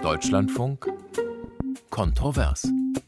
Deutschlandfunk Kontrovers.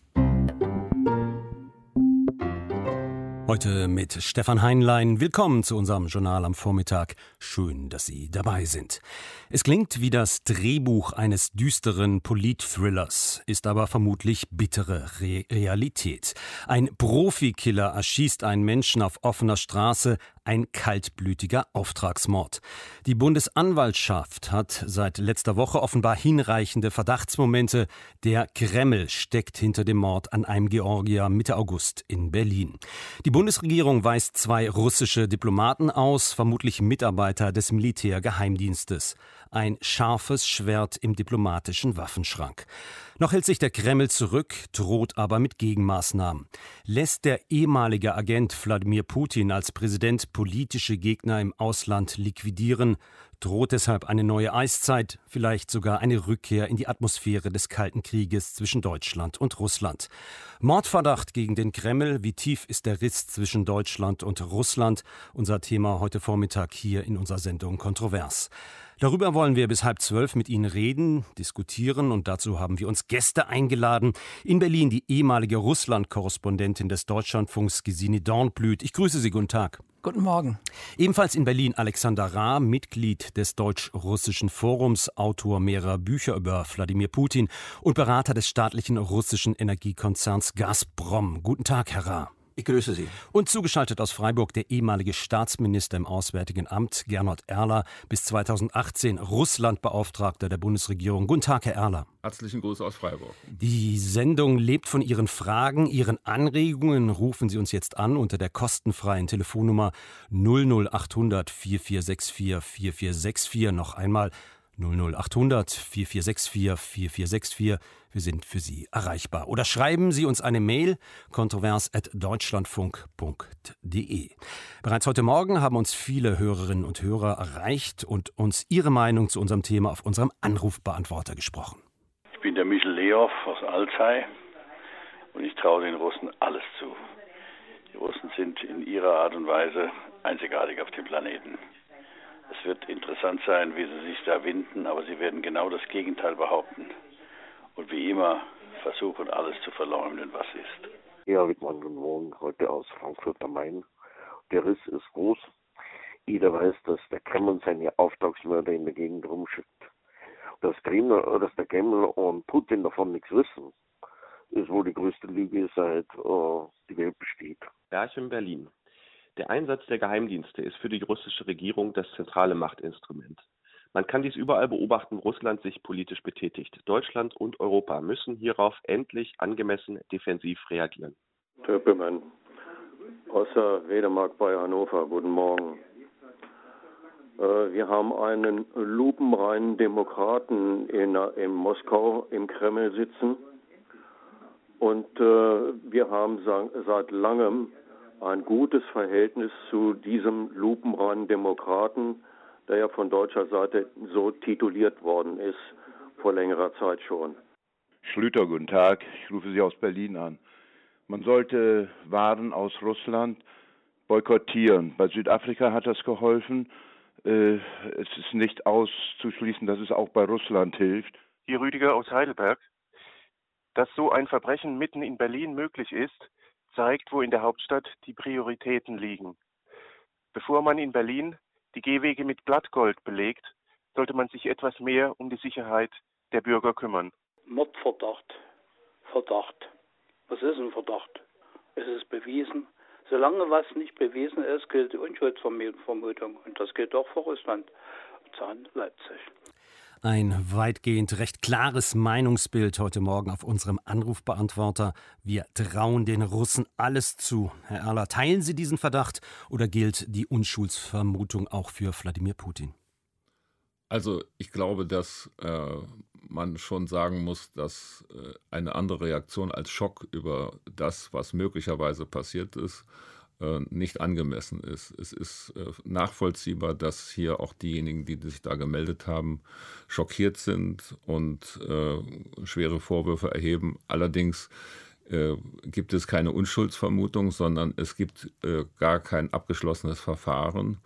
Heute mit Stefan Heinlein. Willkommen zu unserem Journal am Vormittag. Schön, dass Sie dabei sind. Es klingt wie das Drehbuch eines düsteren Politthrillers, ist aber vermutlich bittere Realität. Ein Profikiller erschießt einen Menschen auf offener Straße, ein kaltblütiger Auftragsmord. Die Bundesanwaltschaft hat seit letzter Woche offenbar hinreichende Verdachtsmomente. Der Kreml steckt hinter dem Mord an einem Georgier Mitte August in Berlin. Die Bundesregierung weist 2 russische Diplomaten aus, vermutlich Mitarbeiter des Militärgeheimdienstes. Ein scharfes Schwert im diplomatischen Waffenschrank. Noch hält sich der Kreml zurück, droht aber mit Gegenmaßnahmen. Lässt der ehemalige Agent Wladimir Putin als Präsident politische Gegner im Ausland liquidieren, droht deshalb eine neue Eiszeit, vielleicht sogar eine Rückkehr in die Atmosphäre des Kalten Krieges zwischen Deutschland und Russland. Mordverdacht gegen den Kreml, wie tief ist der Riss zwischen Deutschland und Russland? Unser Thema heute Vormittag hier in unserer Sendung Kontrovers. Darüber wollen wir bis 11:30 mit Ihnen reden, diskutieren und dazu haben wir uns Gäste eingeladen. In Berlin die ehemalige Russland-Korrespondentin des Deutschlandfunks Gesine Dornblüt. Ich grüße Sie, guten Tag. Guten Morgen. Ebenfalls in Berlin Alexander Ra, Mitglied des Deutsch-Russischen Forums, Autor mehrerer Bücher über Wladimir Putin und Berater des staatlichen russischen Energiekonzerns Gazprom. Guten Tag, Herr Ra. Ich grüße Sie. Und zugeschaltet aus Freiburg der ehemalige Staatsminister im Auswärtigen Amt, Gernot Erler, bis 2018 Russlandbeauftragter der Bundesregierung. Guten Tag, Herr Erler. Herzlichen Gruß aus Freiburg. Die Sendung lebt von Ihren Fragen, Ihren Anregungen. Rufen Sie uns jetzt an unter der kostenfreien Telefonnummer 00800 4464 4464. Noch einmal 00800 4464 4464. Wir sind für Sie erreichbar. Oder schreiben Sie uns eine Mail, kontrovers@deutschlandfunk.de. Bereits heute Morgen haben uns viele Hörerinnen und Hörer erreicht und uns ihre Meinung zu unserem Thema auf unserem Anrufbeantworter gesprochen. Ich bin der Michel Leow aus Alzey und ich traue den Russen alles zu. Die Russen sind in ihrer Art und Weise einzigartig auf dem Planeten. Es wird interessant sein, wie sie sich da winden, aber sie werden genau das Gegenteil behaupten. Und wie immer versuchen, alles zu verleugnen, was ist. Ja, Wittmann, guten Morgen, heute aus Frankfurt am Main. Der Riss ist groß. Jeder weiß, dass der Kreml seine Auftragsmörder in der Gegend rumschickt. Dass der Kreml und Putin davon nichts wissen, ist wohl die größte Lüge, seit die Welt besteht. Berch in Berlin. Der Einsatz der Geheimdienste ist für die russische Regierung das zentrale Machtinstrument. Man kann dies überall beobachten, wo Russland sich politisch betätigt. Deutschland und Europa müssen hierauf endlich angemessen defensiv reagieren. Töppemann, aus der Wedemark bei Hannover. Guten Morgen. Wir haben einen lupenreinen Demokraten in Moskau im Kreml sitzen. Und wir haben seit langem ein gutes Verhältnis zu diesem lupenreinen Demokraten, der ja von deutscher Seite so tituliert worden ist, vor längerer Zeit schon. Schlüter, guten Tag. Ich rufe Sie aus Berlin an. Man sollte Waren aus Russland boykottieren. Bei Südafrika hat das geholfen. Es ist nicht auszuschließen, dass es auch bei Russland hilft. Hier Rüdiger aus Heidelberg. Dass so ein Verbrechen mitten in Berlin möglich ist, zeigt, wo in der Hauptstadt die Prioritäten liegen. Bevor man in Berlin die Gehwege mit Blattgold belegt, sollte man sich etwas mehr um die Sicherheit der Bürger kümmern. Mordverdacht. Verdacht. Was ist ein Verdacht? Es ist bewiesen. Solange was nicht bewiesen ist, gilt die Unschuldsvermutung. Und das gilt auch für Russland. Zahn Leipzig. Ein weitgehend recht klares Meinungsbild heute Morgen auf unserem Anrufbeantworter. Wir trauen den Russen alles zu. Herr Erler, teilen Sie diesen Verdacht oder gilt die Unschuldsvermutung auch für Wladimir Putin? Also ich glaube, dass man schon sagen muss, dass eine andere Reaktion als Schock über das, was möglicherweise passiert ist, nicht angemessen ist. Es ist nachvollziehbar, dass hier auch diejenigen, die sich da gemeldet haben, schockiert sind und schwere Vorwürfe erheben. Allerdings gibt es keine Unschuldsvermutung, sondern es gibt gar kein abgeschlossenes Verfahren.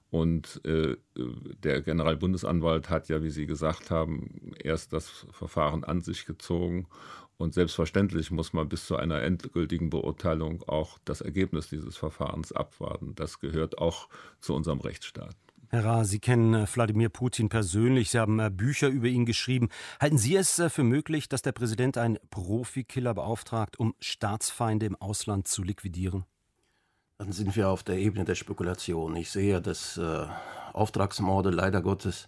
Und der Generalbundesanwalt hat ja, wie Sie gesagt haben, erst das Verfahren an sich gezogen. Und selbstverständlich muss man bis zu einer endgültigen Beurteilung auch das Ergebnis dieses Verfahrens abwarten. Das gehört auch zu unserem Rechtsstaat. Herr Ra, Sie kennen Wladimir Putin persönlich, Sie haben Bücher über ihn geschrieben. Halten Sie es für möglich, dass der Präsident einen Profikiller beauftragt, um Staatsfeinde im Ausland zu liquidieren? Dann sind wir auf der Ebene der Spekulation. Ich sehe, dass Auftragsmorde leider Gottes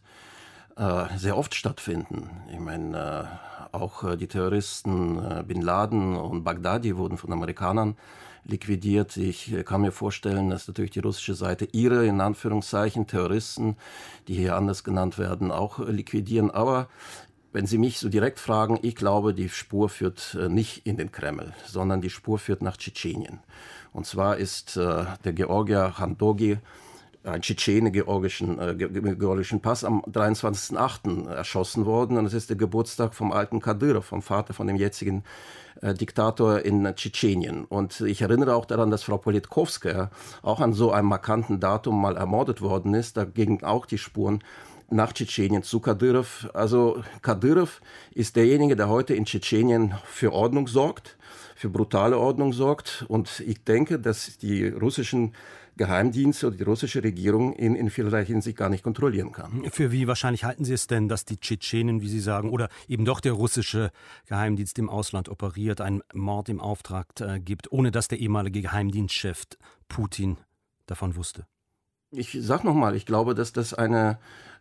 sehr oft stattfinden. Ich meine, auch die Terroristen Bin Laden und Baghdadi wurden von Amerikanern liquidiert. Ich kann mir vorstellen, dass natürlich die russische Seite ihre, in Anführungszeichen, Terroristen, die hier anders genannt werden, auch liquidieren. Aber wenn Sie mich so direkt fragen, ich glaube, die Spur führt nicht in den Kreml, sondern die Spur führt nach Tschetschenien. Und zwar ist der Georgier Khandogi, ein Tschetschene georgischen Pass, am 23.08. erschossen worden. Und es ist der Geburtstag vom alten Kadyrov, vom Vater von dem jetzigen Diktator in Tschetschenien. Und ich erinnere auch daran, dass Frau Politkovskaya auch an so einem markanten Datum mal ermordet worden ist. Da gingen auch die Spuren nach Tschetschenien zu Kadyrov. Also Kadyrov ist derjenige, der heute in Tschetschenien für Ordnung sorgt, für brutale Ordnung sorgt. Und ich denke, dass die russischen Geheimdienste oder die russische Regierung ihn in vielerlei Hinsicht gar nicht kontrollieren kann. Für wie wahrscheinlich halten Sie es denn, dass die Tschetschenen, wie Sie sagen, oder eben doch der russische Geheimdienst im Ausland operiert, einen Mord im Auftrag gibt, ohne dass der ehemalige Geheimdienstchef Putin davon wusste? Ich sage nochmal, ich glaube, dass das eine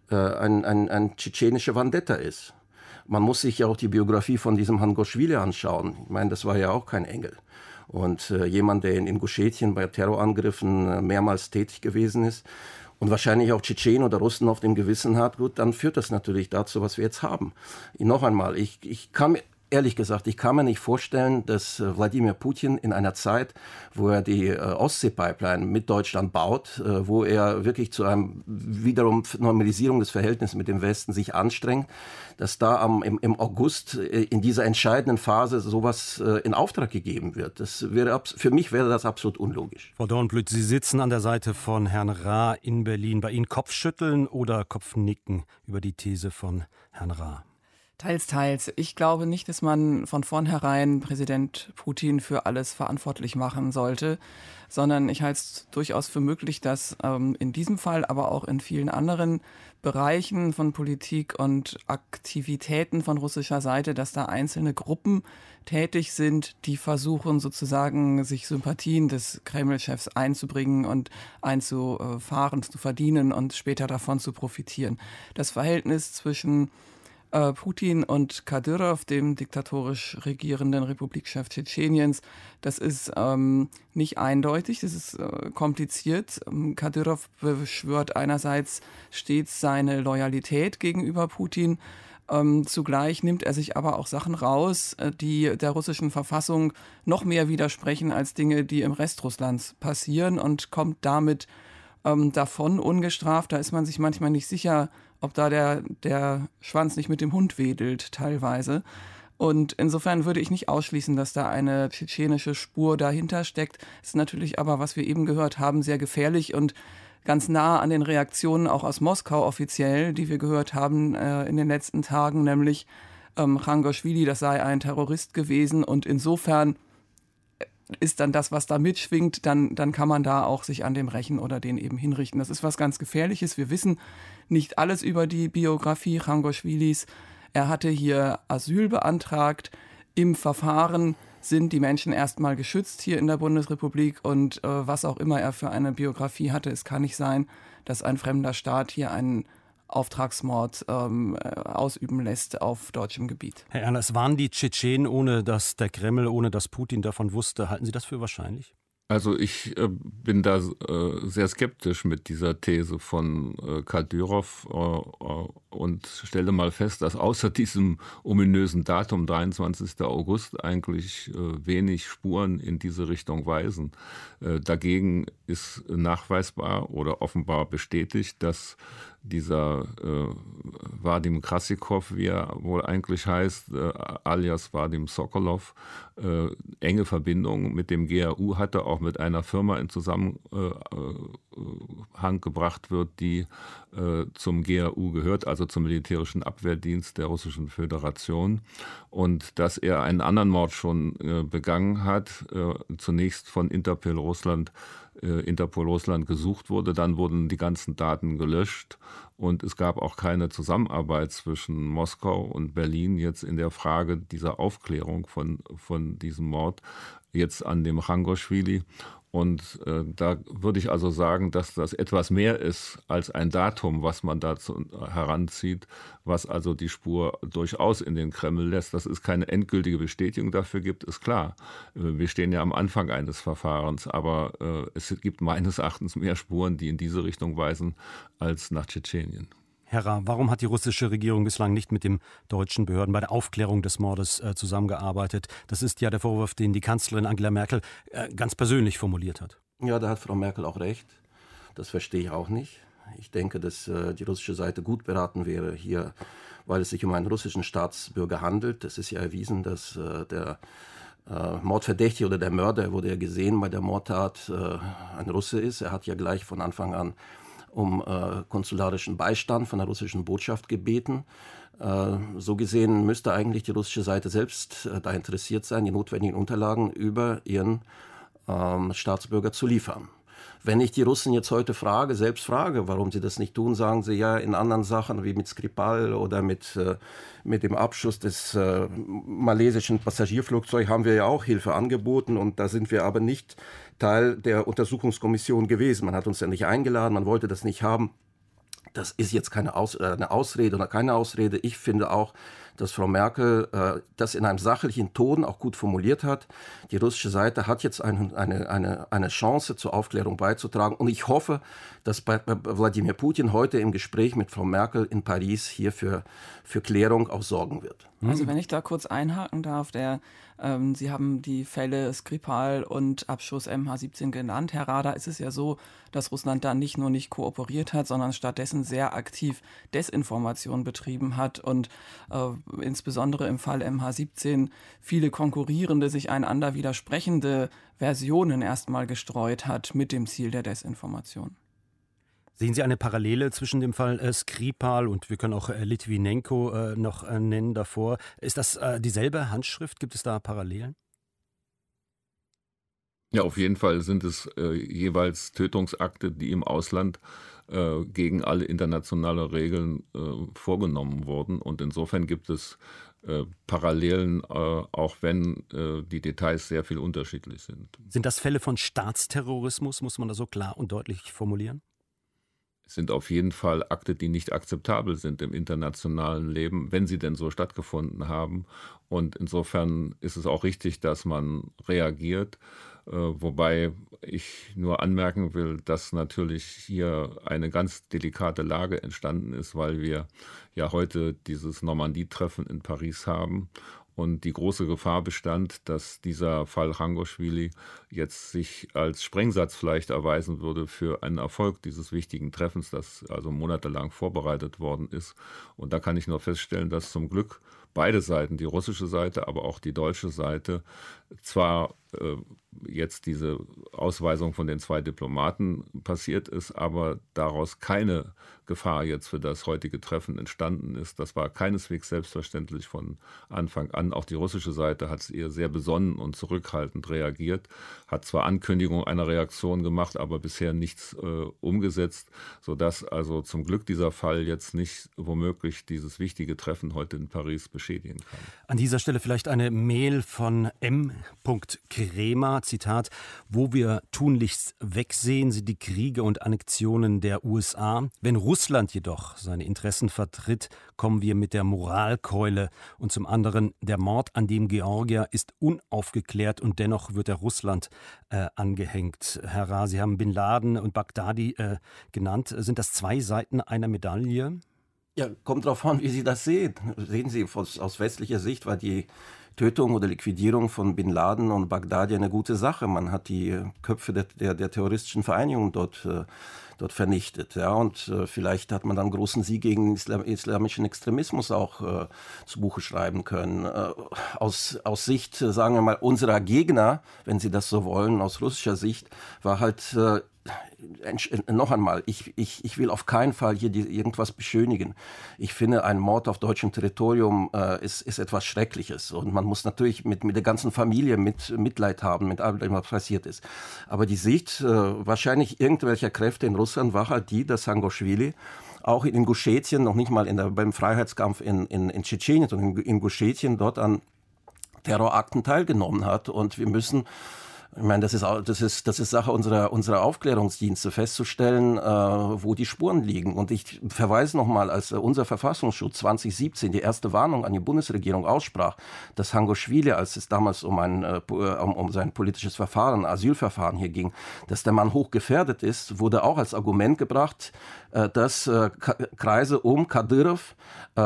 tschetschenische Vendetta ist. Man muss sich ja auch die Biografie von diesem Hangoschwili anschauen. Ich meine, das war ja auch kein Engel. Und jemand, der in Ingushetien bei Terrorangriffen mehrmals tätig gewesen ist und wahrscheinlich auch Tschetschenen oder Russen auf dem Gewissen hat, gut, dann führt das natürlich dazu, was wir jetzt haben. Noch einmal, ehrlich gesagt, ich kann mir nicht vorstellen, dass Wladimir Putin in einer Zeit, wo er die Ostsee-Pipeline mit Deutschland baut, wo er wirklich zu einem wiederum Normalisierung des Verhältnisses mit dem Westen sich anstrengt, dass da im August in dieser entscheidenden Phase sowas in Auftrag gegeben wird. Für mich wäre das absolut unlogisch. Frau Dornblüt, Sie sitzen an der Seite von Herrn Ra in Berlin. Bei Ihnen Kopfschütteln oder Kopfnicken über die These von Herrn Ra? Teils, teils. Ich glaube nicht, dass man von vornherein Präsident Putin für alles verantwortlich machen sollte, sondern ich halte es durchaus für möglich, dass in diesem Fall, aber auch in vielen anderen Bereichen von Politik und Aktivitäten von russischer Seite, dass da einzelne Gruppen tätig sind, die versuchen sozusagen sich Sympathien des Kreml-Chefs einzubringen und einzufahren, zu verdienen und später davon zu profitieren. Das Verhältnis zwischen Putin und Kadyrov, dem diktatorisch regierenden Republikchef Tschetscheniens, das ist nicht eindeutig, das ist kompliziert. Kadyrov beschwört einerseits stets seine Loyalität gegenüber Putin, zugleich nimmt er sich aber auch Sachen raus, die der russischen Verfassung noch mehr widersprechen als Dinge, die im Rest Russlands passieren, und kommt damit davon ungestraft. Da ist man sich manchmal nicht sicher, ob da der Schwanz nicht mit dem Hund wedelt teilweise. Und insofern würde ich nicht ausschließen, dass da eine tschetschenische Spur dahinter steckt. Ist natürlich aber, was wir eben gehört haben, sehr gefährlich und ganz nah an den Reaktionen auch aus Moskau offiziell, die wir gehört haben in den letzten Tagen, nämlich Khangoschwili, das sei ein Terrorist gewesen, und insofern ist dann das, was da mitschwingt, dann kann man da auch sich an dem rächen oder den eben hinrichten. Das ist was ganz Gefährliches. Wir wissen nicht alles über die Biografie Khangoschwilis. Er hatte hier Asyl beantragt. Im Verfahren sind die Menschen erstmal geschützt hier in der Bundesrepublik, und was auch immer er für eine Biografie hatte, es kann nicht sein, dass ein fremder Staat hier einen Auftragsmord ausüben lässt auf deutschem Gebiet. Herr Erlers, waren die Tschetschenen, ohne dass der Kreml, ohne dass Putin davon wusste, halten Sie das für wahrscheinlich? Also ich bin da sehr skeptisch mit dieser These von Kadyrov und stellte mal fest, dass außer diesem ominösen Datum, 23. August, eigentlich wenig Spuren in diese Richtung weisen. Dagegen ist nachweisbar oder offenbar bestätigt, dass dieser Wadim Krasikov, wie er wohl eigentlich heißt, alias Wadim Sokolov, enge Verbindungen mit dem GRU hatte, auch mit einer Firma in Zusammenhang gebracht wird, die zum GRU gehört, also zum Militärischen Abwehrdienst der Russischen Föderation, und dass er einen anderen Mord schon begangen hat, zunächst von Interpol Russland gesucht wurde, dann wurden die ganzen Daten gelöscht und es gab auch keine Zusammenarbeit zwischen Moskau und Berlin jetzt in der Frage dieser Aufklärung von diesem Mord jetzt an dem Changoschwili. Und da würde ich also sagen, dass das etwas mehr ist als ein Datum, was man dazu heranzieht, was also die Spur durchaus in den Kreml lässt. Dass es keine endgültige Bestätigung dafür gibt, ist klar. Wir stehen ja am Anfang eines Verfahrens, aber es gibt meines Erachtens mehr Spuren, die in diese Richtung weisen, als nach Tschetschenien. Herr Ra, warum hat die russische Regierung bislang nicht mit den deutschen Behörden bei der Aufklärung des Mordes zusammengearbeitet? Das ist ja der Vorwurf, den die Kanzlerin Angela Merkel ganz persönlich formuliert hat. Ja, da hat Frau Merkel auch recht. Das verstehe ich auch nicht. Ich denke, dass die russische Seite gut beraten wäre hier, weil es sich um einen russischen Staatsbürger handelt. Es ist ja erwiesen, dass der Mordverdächtige oder der Mörder, wurde ja gesehen bei der Mordtat, ein Russe ist. Er hat ja gleich von Anfang an um konsularischen Beistand von der russischen Botschaft gebeten. So gesehen müsste eigentlich die russische Seite selbst da interessiert sein, die notwendigen Unterlagen über ihren Staatsbürger zu liefern. Wenn ich die Russen jetzt heute selbst frage, warum sie das nicht tun, sagen sie ja, in anderen Sachen wie mit Skripal oder mit dem Abschuss des malesischen Passagierflugzeugs haben wir ja auch Hilfe angeboten und da sind wir aber nicht Teil der Untersuchungskommission gewesen. Man hat uns ja nicht eingeladen, man wollte das nicht haben. Das ist jetzt eine Ausrede oder keine Ausrede. Ich finde auch, dass Frau Merkel das in einem sachlichen Ton auch gut formuliert hat. Die russische Seite hat jetzt eine Chance zur Aufklärung beizutragen. Und ich hoffe, dass Wladimir Putin heute im Gespräch mit Frau Merkel in Paris hier für Klärung auch sorgen wird. Also wenn ich da kurz einhaken darf, Sie haben die Fälle Skripal und Abschuss MH17 genannt. Herr Ra, da ist es ja so, dass Russland da nicht nur nicht kooperiert hat, sondern stattdessen sehr aktiv Desinformation betrieben hat und insbesondere im Fall MH17 viele konkurrierende, sich einander widersprechende Versionen erstmal gestreut hat mit dem Ziel der Desinformation. Sehen Sie eine Parallele zwischen dem Fall Skripal und wir können auch Litvinenko noch nennen davor? Ist das dieselbe Handschrift? Gibt es da Parallelen? Ja, auf jeden Fall sind es jeweils Tötungsakte, die im Ausland gegen alle internationale Regeln vorgenommen wurden. Und insofern gibt es Parallelen, auch wenn die Details sehr viel unterschiedlich sind. Sind das Fälle von Staatsterrorismus, muss man das so klar und deutlich formulieren? Es sind auf jeden Fall Akte, die nicht akzeptabel sind im internationalen Leben, wenn sie denn so stattgefunden haben. Und insofern ist es auch richtig, dass man reagiert. Wobei ich nur anmerken will, dass natürlich hier eine ganz delikate Lage entstanden ist, weil wir ja heute dieses Normandie-Treffen in Paris haben. Und die große Gefahr bestand, dass dieser Fall Changoschwili jetzt sich als Sprengsatz vielleicht erweisen würde für einen Erfolg dieses wichtigen Treffens, das also monatelang vorbereitet worden ist. Und da kann ich nur feststellen, dass zum Glück beide Seiten, die russische Seite, aber auch die deutsche Seite, zwar jetzt diese Ausweisung von den 2 Diplomaten passiert ist, aber daraus keine Gefahr jetzt für das heutige Treffen entstanden ist. Das war keineswegs selbstverständlich von Anfang an. Auch die russische Seite hat eher sehr besonnen und zurückhaltend reagiert, hat zwar Ankündigung einer Reaktion gemacht, aber bisher nichts umgesetzt, sodass also zum Glück dieser Fall jetzt nicht womöglich dieses wichtige Treffen heute in Paris beschädigen kann. An dieser Stelle vielleicht eine Mail von M. Kremer, Zitat: Wo wir tunlichst wegsehen, sind die Kriege und Annexionen der USA. Wenn Russland jedoch seine Interessen vertritt, kommen wir mit der Moralkeule. Und zum anderen, der Mord an dem Georgier ist unaufgeklärt und dennoch wird er Russland angehängt. Herr Ra, Sie haben Bin Laden und Bagdadi genannt. Sind das 2 Seiten einer Medaille? Ja, kommt darauf an, wie Sie das sehen. Sehen Sie, aus westlicher Sicht war die Tötung oder Liquidierung von Bin Laden und Bagdadi eine gute Sache. Man hat die Köpfe der terroristischen Vereinigung dort vernichtet. Ja, und vielleicht hat man dann großen Sieg gegen den islamischen Extremismus auch zu Buche schreiben können. Aus Sicht, sagen wir mal, unserer Gegner, wenn Sie das so wollen, aus russischer Sicht, war halt noch einmal, ich will auf keinen Fall hier irgendwas beschönigen. Ich finde, ein Mord auf deutschem Territorium ist etwas Schreckliches. Und man muss natürlich mit der ganzen Familie Mitleid haben, mit allem, was passiert ist. Aber die Sicht wahrscheinlich irgendwelcher Kräfte in Russland war halt die, dass Sangoshvili auch in Ingushetien, noch nicht mal beim Freiheitskampf in Tschetschenien, sondern in Ingushetien dort an Terrorakten teilgenommen hat. Und wir müssen... Ich meine, das ist Sache unserer Aufklärungsdienste, festzustellen, wo die Spuren liegen. Und ich verweise nochmal, als unser Verfassungsschutz 2017 die erste Warnung an die Bundesregierung aussprach, dass Sangoshvili, als es damals um sein politisches Verfahren, Asylverfahren hier ging, dass der Mann hochgefährdet ist, wurde auch als Argument gebracht, dass Kreise um Kadyrov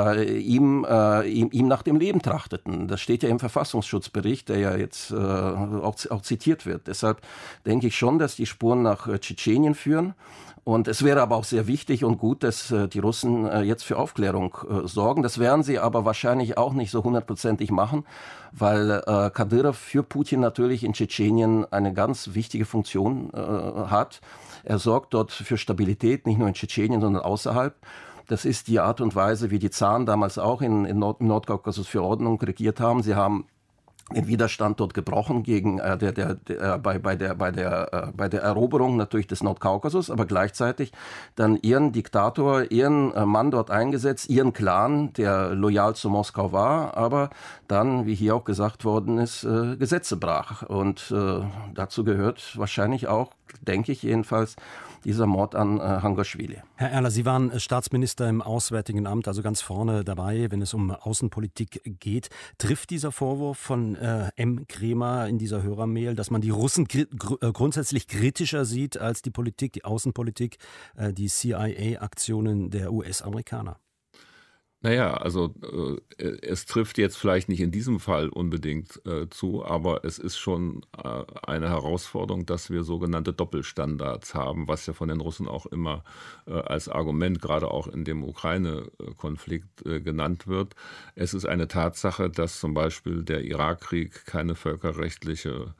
ihm nach dem Leben trachteten. Das steht ja im Verfassungsschutzbericht, der ja jetzt auch zitiert wird. Deshalb denke ich schon, dass die Spuren nach Tschetschenien führen. Und es wäre aber auch sehr wichtig und gut, dass die Russen jetzt für Aufklärung sorgen. Das werden sie aber wahrscheinlich auch nicht so 100%ig machen, weil Kadyrov für Putin natürlich in Tschetschenien eine ganz wichtige Funktion hat. Er sorgt dort für Stabilität, nicht nur in Tschetschenien, sondern außerhalb. Das ist die Art und Weise, wie die Zaren damals auch im Nordkaukasus für Ordnung regiert haben. Sie haben den Widerstand dort gebrochen gegen bei der Eroberung natürlich des Nordkaukasus, aber gleichzeitig dann ihren Diktator, ihren Mann dort eingesetzt, ihren Clan, der loyal zu Moskau war, aber dann, wie hier auch gesagt worden ist, Gesetze brach. Und dazu gehört wahrscheinlich auch, denke ich jedenfalls, dieser Mord an Sangoshvili. Herr Erler, Sie waren Staatsminister im Auswärtigen Amt, also ganz vorne dabei, wenn es um Außenpolitik geht. Trifft dieser Vorwurf von M. Kremer in dieser Hörermail, dass man die Russen grundsätzlich kritischer sieht als die Politik, die Außenpolitik, die CIA-Aktionen der US-Amerikaner? Naja, also es trifft jetzt vielleicht nicht in diesem Fall unbedingt zu, aber es ist schon eine Herausforderung, dass wir sogenannte Doppelstandards haben, was ja von den Russen auch immer als Argument, gerade auch in dem Ukraine-Konflikt genannt wird. Es ist eine Tatsache, dass zum Beispiel der Irakkrieg keine völkerrechtliche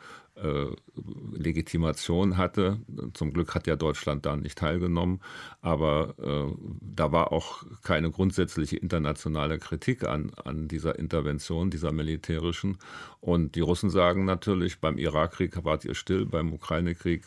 Legitimation hatte. Zum Glück hat ja Deutschland da nicht teilgenommen, aber da war auch keine grundsätzliche internationale Kritik an dieser Intervention, dieser militärischen. Und die Russen sagen natürlich, beim Irakkrieg wart ihr still, beim Ukraine-Krieg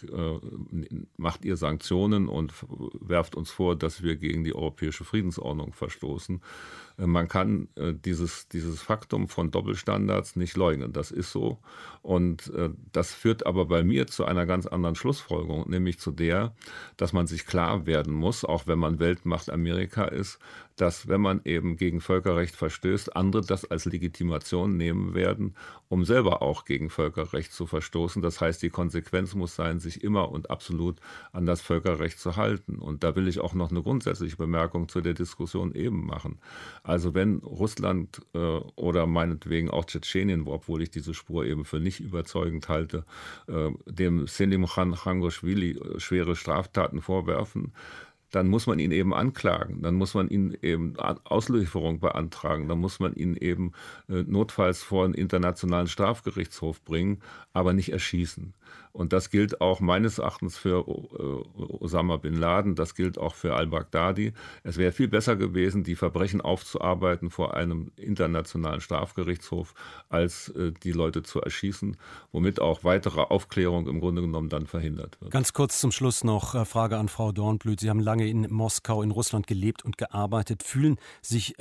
macht ihr Sanktionen und werft uns vor, dass wir gegen die europäische Friedensordnung verstoßen. Man kann dieses Faktum von Doppelstandards nicht leugnen. Das ist so. Und das führt aber bei mir zu einer ganz anderen Schlussfolgerung, nämlich zu der, dass man sich klar werden muss, auch wenn man Weltmacht Amerika ist, dass wenn man eben gegen Völkerrecht verstößt, andere das als Legitimation nehmen werden, um selber auch gegen Völkerrecht zu verstoßen. Das heißt, die Konsequenz muss sein, sich immer und absolut an das Völkerrecht zu halten. Und da will ich auch noch eine grundsätzliche Bemerkung zu der Diskussion eben machen. Also wenn Russland oder meinetwegen auch Tschetschenien, obwohl ich diese Spur eben für nicht überzeugend halte, dem Selim Sangoshvili schwere Straftaten vorwerfen, dann muss man ihn eben anklagen, dann muss man ihn eben Auslieferung beantragen, dann muss man ihn eben notfalls vor einen internationalen Strafgerichtshof bringen, aber nicht erschießen. Und das gilt auch meines Erachtens für Osama Bin Laden, das gilt auch für al-Baghdadi. Es wäre viel besser gewesen, die Verbrechen aufzuarbeiten vor einem internationalen Strafgerichtshof, als die Leute zu erschießen, womit auch weitere Aufklärung im Grunde genommen dann verhindert wird. Ganz kurz zum Schluss noch Frage an Frau Dornblüt. Sie haben lange in Moskau, in Russland gelebt und gearbeitet. Fühlt sich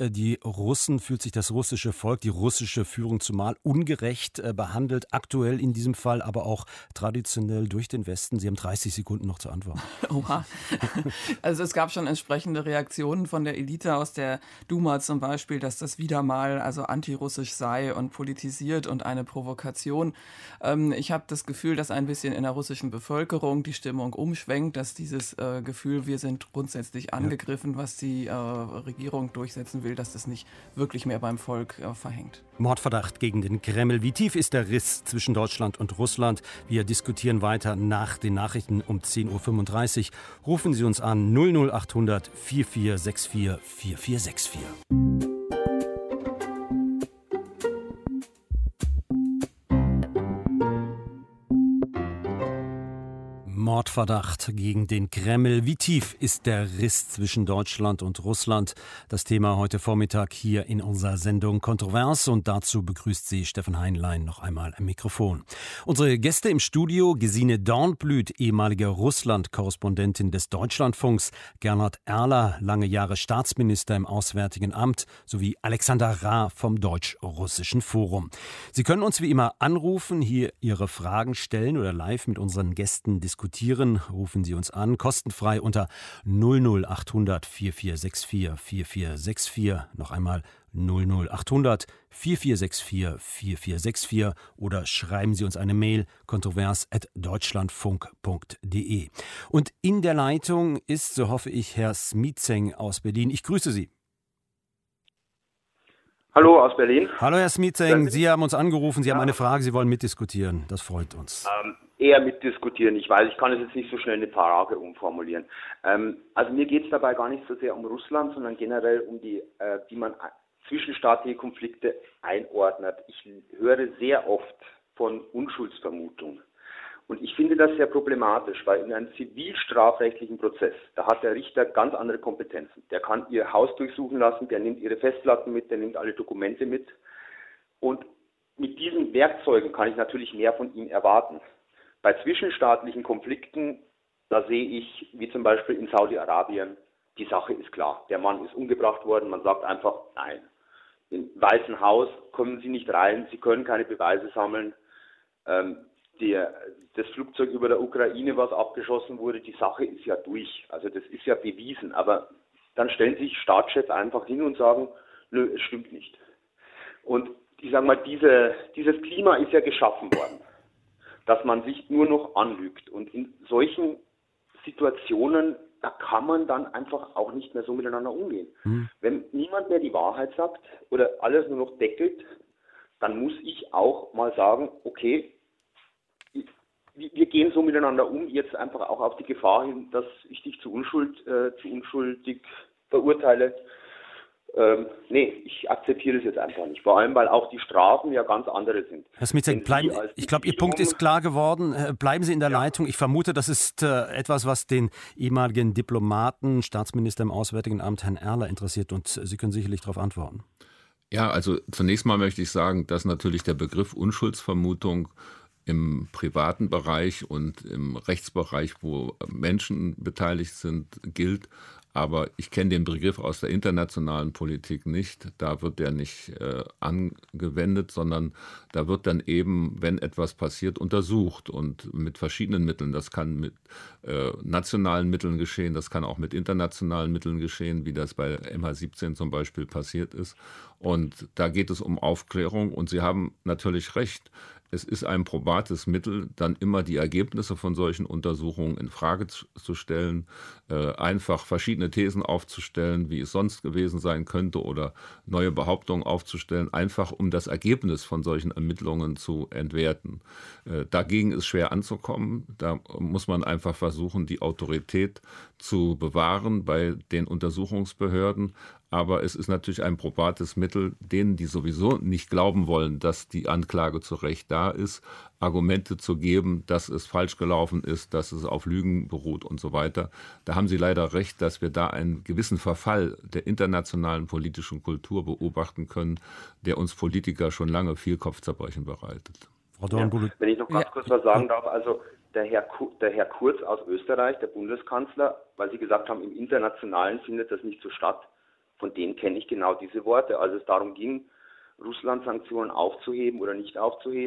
das russische Volk, die russische Führung zumal ungerecht behandelt, aktuell in diesem Fall, aber auch traditionell durch den Westen? Sie haben 30 Sekunden noch zur Antwort. Oha. Also es gab schon entsprechende Reaktionen von der Elite aus der Duma zum Beispiel, dass das wieder mal antirussisch sei und politisiert und eine Provokation. Ich habe das Gefühl, dass ein bisschen in der russischen Bevölkerung die Stimmung umschwenkt, dass dieses Gefühl, wir sind grundsätzlich angegriffen, was die Regierung durchsetzen will, dass das nicht wirklich mehr beim Volk verhängt. Mordverdacht gegen den Kreml. Wie tief ist der Riss zwischen Deutschland und Russland? Wir diskutieren weiter nach den Nachrichten um 10.35 Uhr. Rufen Sie uns an 00800 4464 4464. Mordverdacht gegen den Kreml. Wie tief ist der Riss zwischen Deutschland und Russland? Das Thema heute Vormittag hier in unserer Sendung Kontrovers. Und dazu begrüßt Sie Steffen Heinlein noch einmal am Mikrofon. Unsere Gäste im Studio: Gesine Dornblüt, ehemalige Russland-Korrespondentin des Deutschlandfunks, Gernot Erler, lange Jahre Staatsminister im Auswärtigen Amt, sowie Alexander Ra vom Deutsch-Russischen Forum. Sie können uns wie immer anrufen, hier Ihre Fragen stellen oder live mit unseren Gästen diskutieren. Rufen Sie uns an, kostenfrei unter 00800 4464 4464. Noch einmal 00800 4464 4464 oder schreiben Sie uns eine Mail kontrovers@deutschlandfunk.de. Und in der Leitung ist, so hoffe ich, Herr Smietzeng aus Berlin. Ich grüße Sie. Hallo aus Berlin. Hallo Herr Smietzeng, Sie haben uns angerufen, Sie haben eine Frage, Sie wollen mitdiskutieren. Das freut uns. Eher mitdiskutieren. Ich weiß, ich kann es jetzt nicht so schnell eine Frage umformulieren. Also mir geht es dabei gar nicht so sehr um Russland, sondern generell um wie man zwischenstaatliche Konflikte einordnet. Ich höre sehr oft von Unschuldsvermutung. Und ich finde das sehr problematisch, weil in einem zivilstrafrechtlichen Prozess, da hat der Richter ganz andere Kompetenzen. Der kann ihr Haus durchsuchen lassen, der nimmt ihre Festplatten mit, der nimmt alle Dokumente mit. Und mit diesen Werkzeugen kann ich natürlich mehr von ihm erwarten. Bei zwischenstaatlichen Konflikten, da sehe ich, wie zum Beispiel in Saudi-Arabien, die Sache ist klar. Der Mann ist umgebracht worden, man sagt einfach, nein. Im Weißen Haus kommen Sie nicht rein, Sie können keine Beweise sammeln. Das Flugzeug über der Ukraine, was abgeschossen wurde, die Sache ist ja durch. Also das ist ja bewiesen. Aber dann stellen sich Staatschefs einfach hin und sagen, nö, es stimmt nicht. Und ich sage mal, dieses Klima ist ja geschaffen worden, dass man sich nur noch anlügt. Und in solchen Situationen, da kann man dann einfach auch nicht mehr so miteinander umgehen. Wenn niemand mehr die Wahrheit sagt oder alles nur noch deckelt, dann muss ich auch mal sagen, okay, wir gehen so miteinander um, jetzt einfach auch auf die Gefahr hin, dass ich dich zu unschuldig verurteile. Nee, ich akzeptiere das jetzt einfach nicht. Vor allem, weil auch die Strafen ja ganz andere sind. Herr Smietzeng, ich glaube, Ihr Punkt ist klar geworden. Bleiben Sie in der Leitung. Ich vermute, das ist etwas, was den ehemaligen Diplomaten, Staatsminister im Auswärtigen Amt, Herrn Erler, interessiert. Und Sie können sicherlich darauf antworten. Ja, also zunächst mal möchte ich sagen, dass natürlich der Begriff Unschuldsvermutung im privaten Bereich und im Rechtsbereich, wo Menschen beteiligt sind, gilt. Aber ich kenne den Begriff aus der internationalen Politik nicht. Da wird der nicht angewendet, sondern da wird dann eben, wenn etwas passiert, untersucht und mit verschiedenen Mitteln. Das kann mit nationalen Mitteln geschehen, das kann auch mit internationalen Mitteln geschehen, wie das bei MH17 zum Beispiel passiert ist. Und da geht es um Aufklärung. Und Sie haben natürlich recht. Es ist ein probates Mittel, dann immer die Ergebnisse von solchen Untersuchungen in Frage zu stellen, einfach verschiedene Thesen aufzustellen, wie es sonst gewesen sein könnte, oder neue Behauptungen aufzustellen, einfach um das Ergebnis von solchen Ermittlungen zu entwerten. Dagegen ist schwer anzukommen. Da muss man einfach versuchen, die Autorität zu bewahren bei den Untersuchungsbehörden. Aber es ist natürlich ein probates Mittel, denen, die sowieso nicht glauben wollen, dass die Anklage zu Recht da ist, Argumente zu geben, dass es falsch gelaufen ist, dass es auf Lügen beruht und so weiter. Da haben Sie leider recht, dass wir da einen gewissen Verfall der internationalen politischen Kultur beobachten können, der uns Politiker schon lange viel Kopfzerbrechen bereitet. Frau Dornblüt. Ja, wenn ich noch ganz kurz was sagen darf, also der Herr Kurz aus Österreich, der Bundeskanzler, weil Sie gesagt haben, im Internationalen findet das nicht so statt, von dem kenne ich genau diese Worte. Als es darum ging, Russland-Sanktionen aufzuheben oder nicht aufzuheben,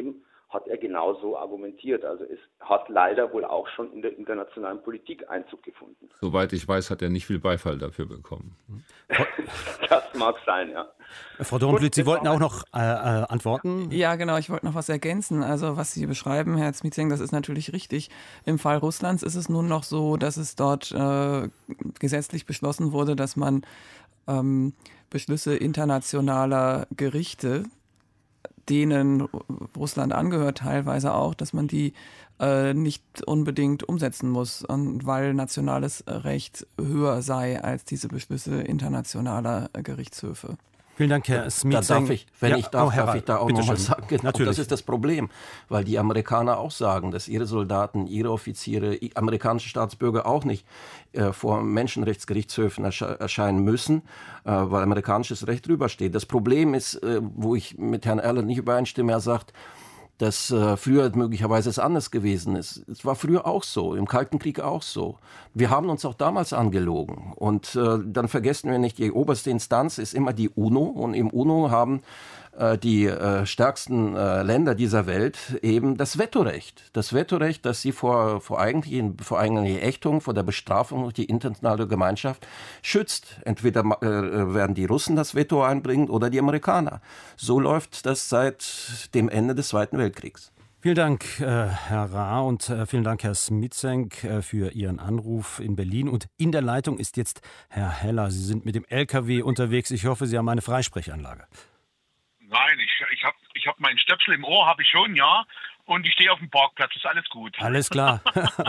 hat er genauso argumentiert. Also es hat leider wohl auch schon in der internationalen Politik Einzug gefunden. Soweit ich weiß, hat er nicht viel Beifall dafür bekommen. Das mag sein, ja. Frau Dornblüt, Sie wollten auch noch antworten? Ja, genau, ich wollte noch was ergänzen. Also was Sie beschreiben, Herr Zmizeng, das ist natürlich richtig. Im Fall Russlands ist es nun noch so, dass es dort gesetzlich beschlossen wurde, dass man Beschlüsse internationaler Gerichte, denen Russland angehört teilweise auch, dass man die nicht unbedingt umsetzen muss, weil nationales Recht höher sei als diese Beschlüsse internationaler Gerichtshöfe. Vielen Dank, Herr Zmizeng. Darf ich da auch nochmal sagen, genau, natürlich. Das ist das Problem, weil die Amerikaner auch sagen, dass ihre Soldaten, ihre Offiziere, amerikanische Staatsbürger auch nicht vor Menschenrechtsgerichtshöfen erscheinen müssen, weil amerikanisches Recht drüber steht. Das Problem ist, wo ich mit Herrn Erler nicht übereinstimme, er sagt, dass früher möglicherweise es anders gewesen ist. Es war früher auch so, im Kalten Krieg auch so. Wir haben uns auch damals angelogen. Und dann vergessen wir nicht, die oberste Instanz ist immer die UNO. Und im UNO haben die stärksten Länder dieser Welt eben das Vetorecht. Das Vetorecht, das sie vor eigentliche Ächtung, vor der Bestrafung durch die internationale Gemeinschaft schützt. Entweder werden die Russen das Veto einbringen oder die Amerikaner. So läuft das seit dem Ende des Zweiten Weltkriegs. Vielen Dank, Herr Ra, und vielen Dank, Herr Zmizeng, für Ihren Anruf in Berlin. Und in der Leitung ist jetzt Herr Heller. Sie sind mit dem LKW unterwegs. Ich hoffe, Sie haben eine Freisprechanlage. Nein, ich hab meinen Stöpsel im Ohr, habe ich schon, ja. Und ich stehe auf dem Parkplatz, ist alles gut. Alles klar.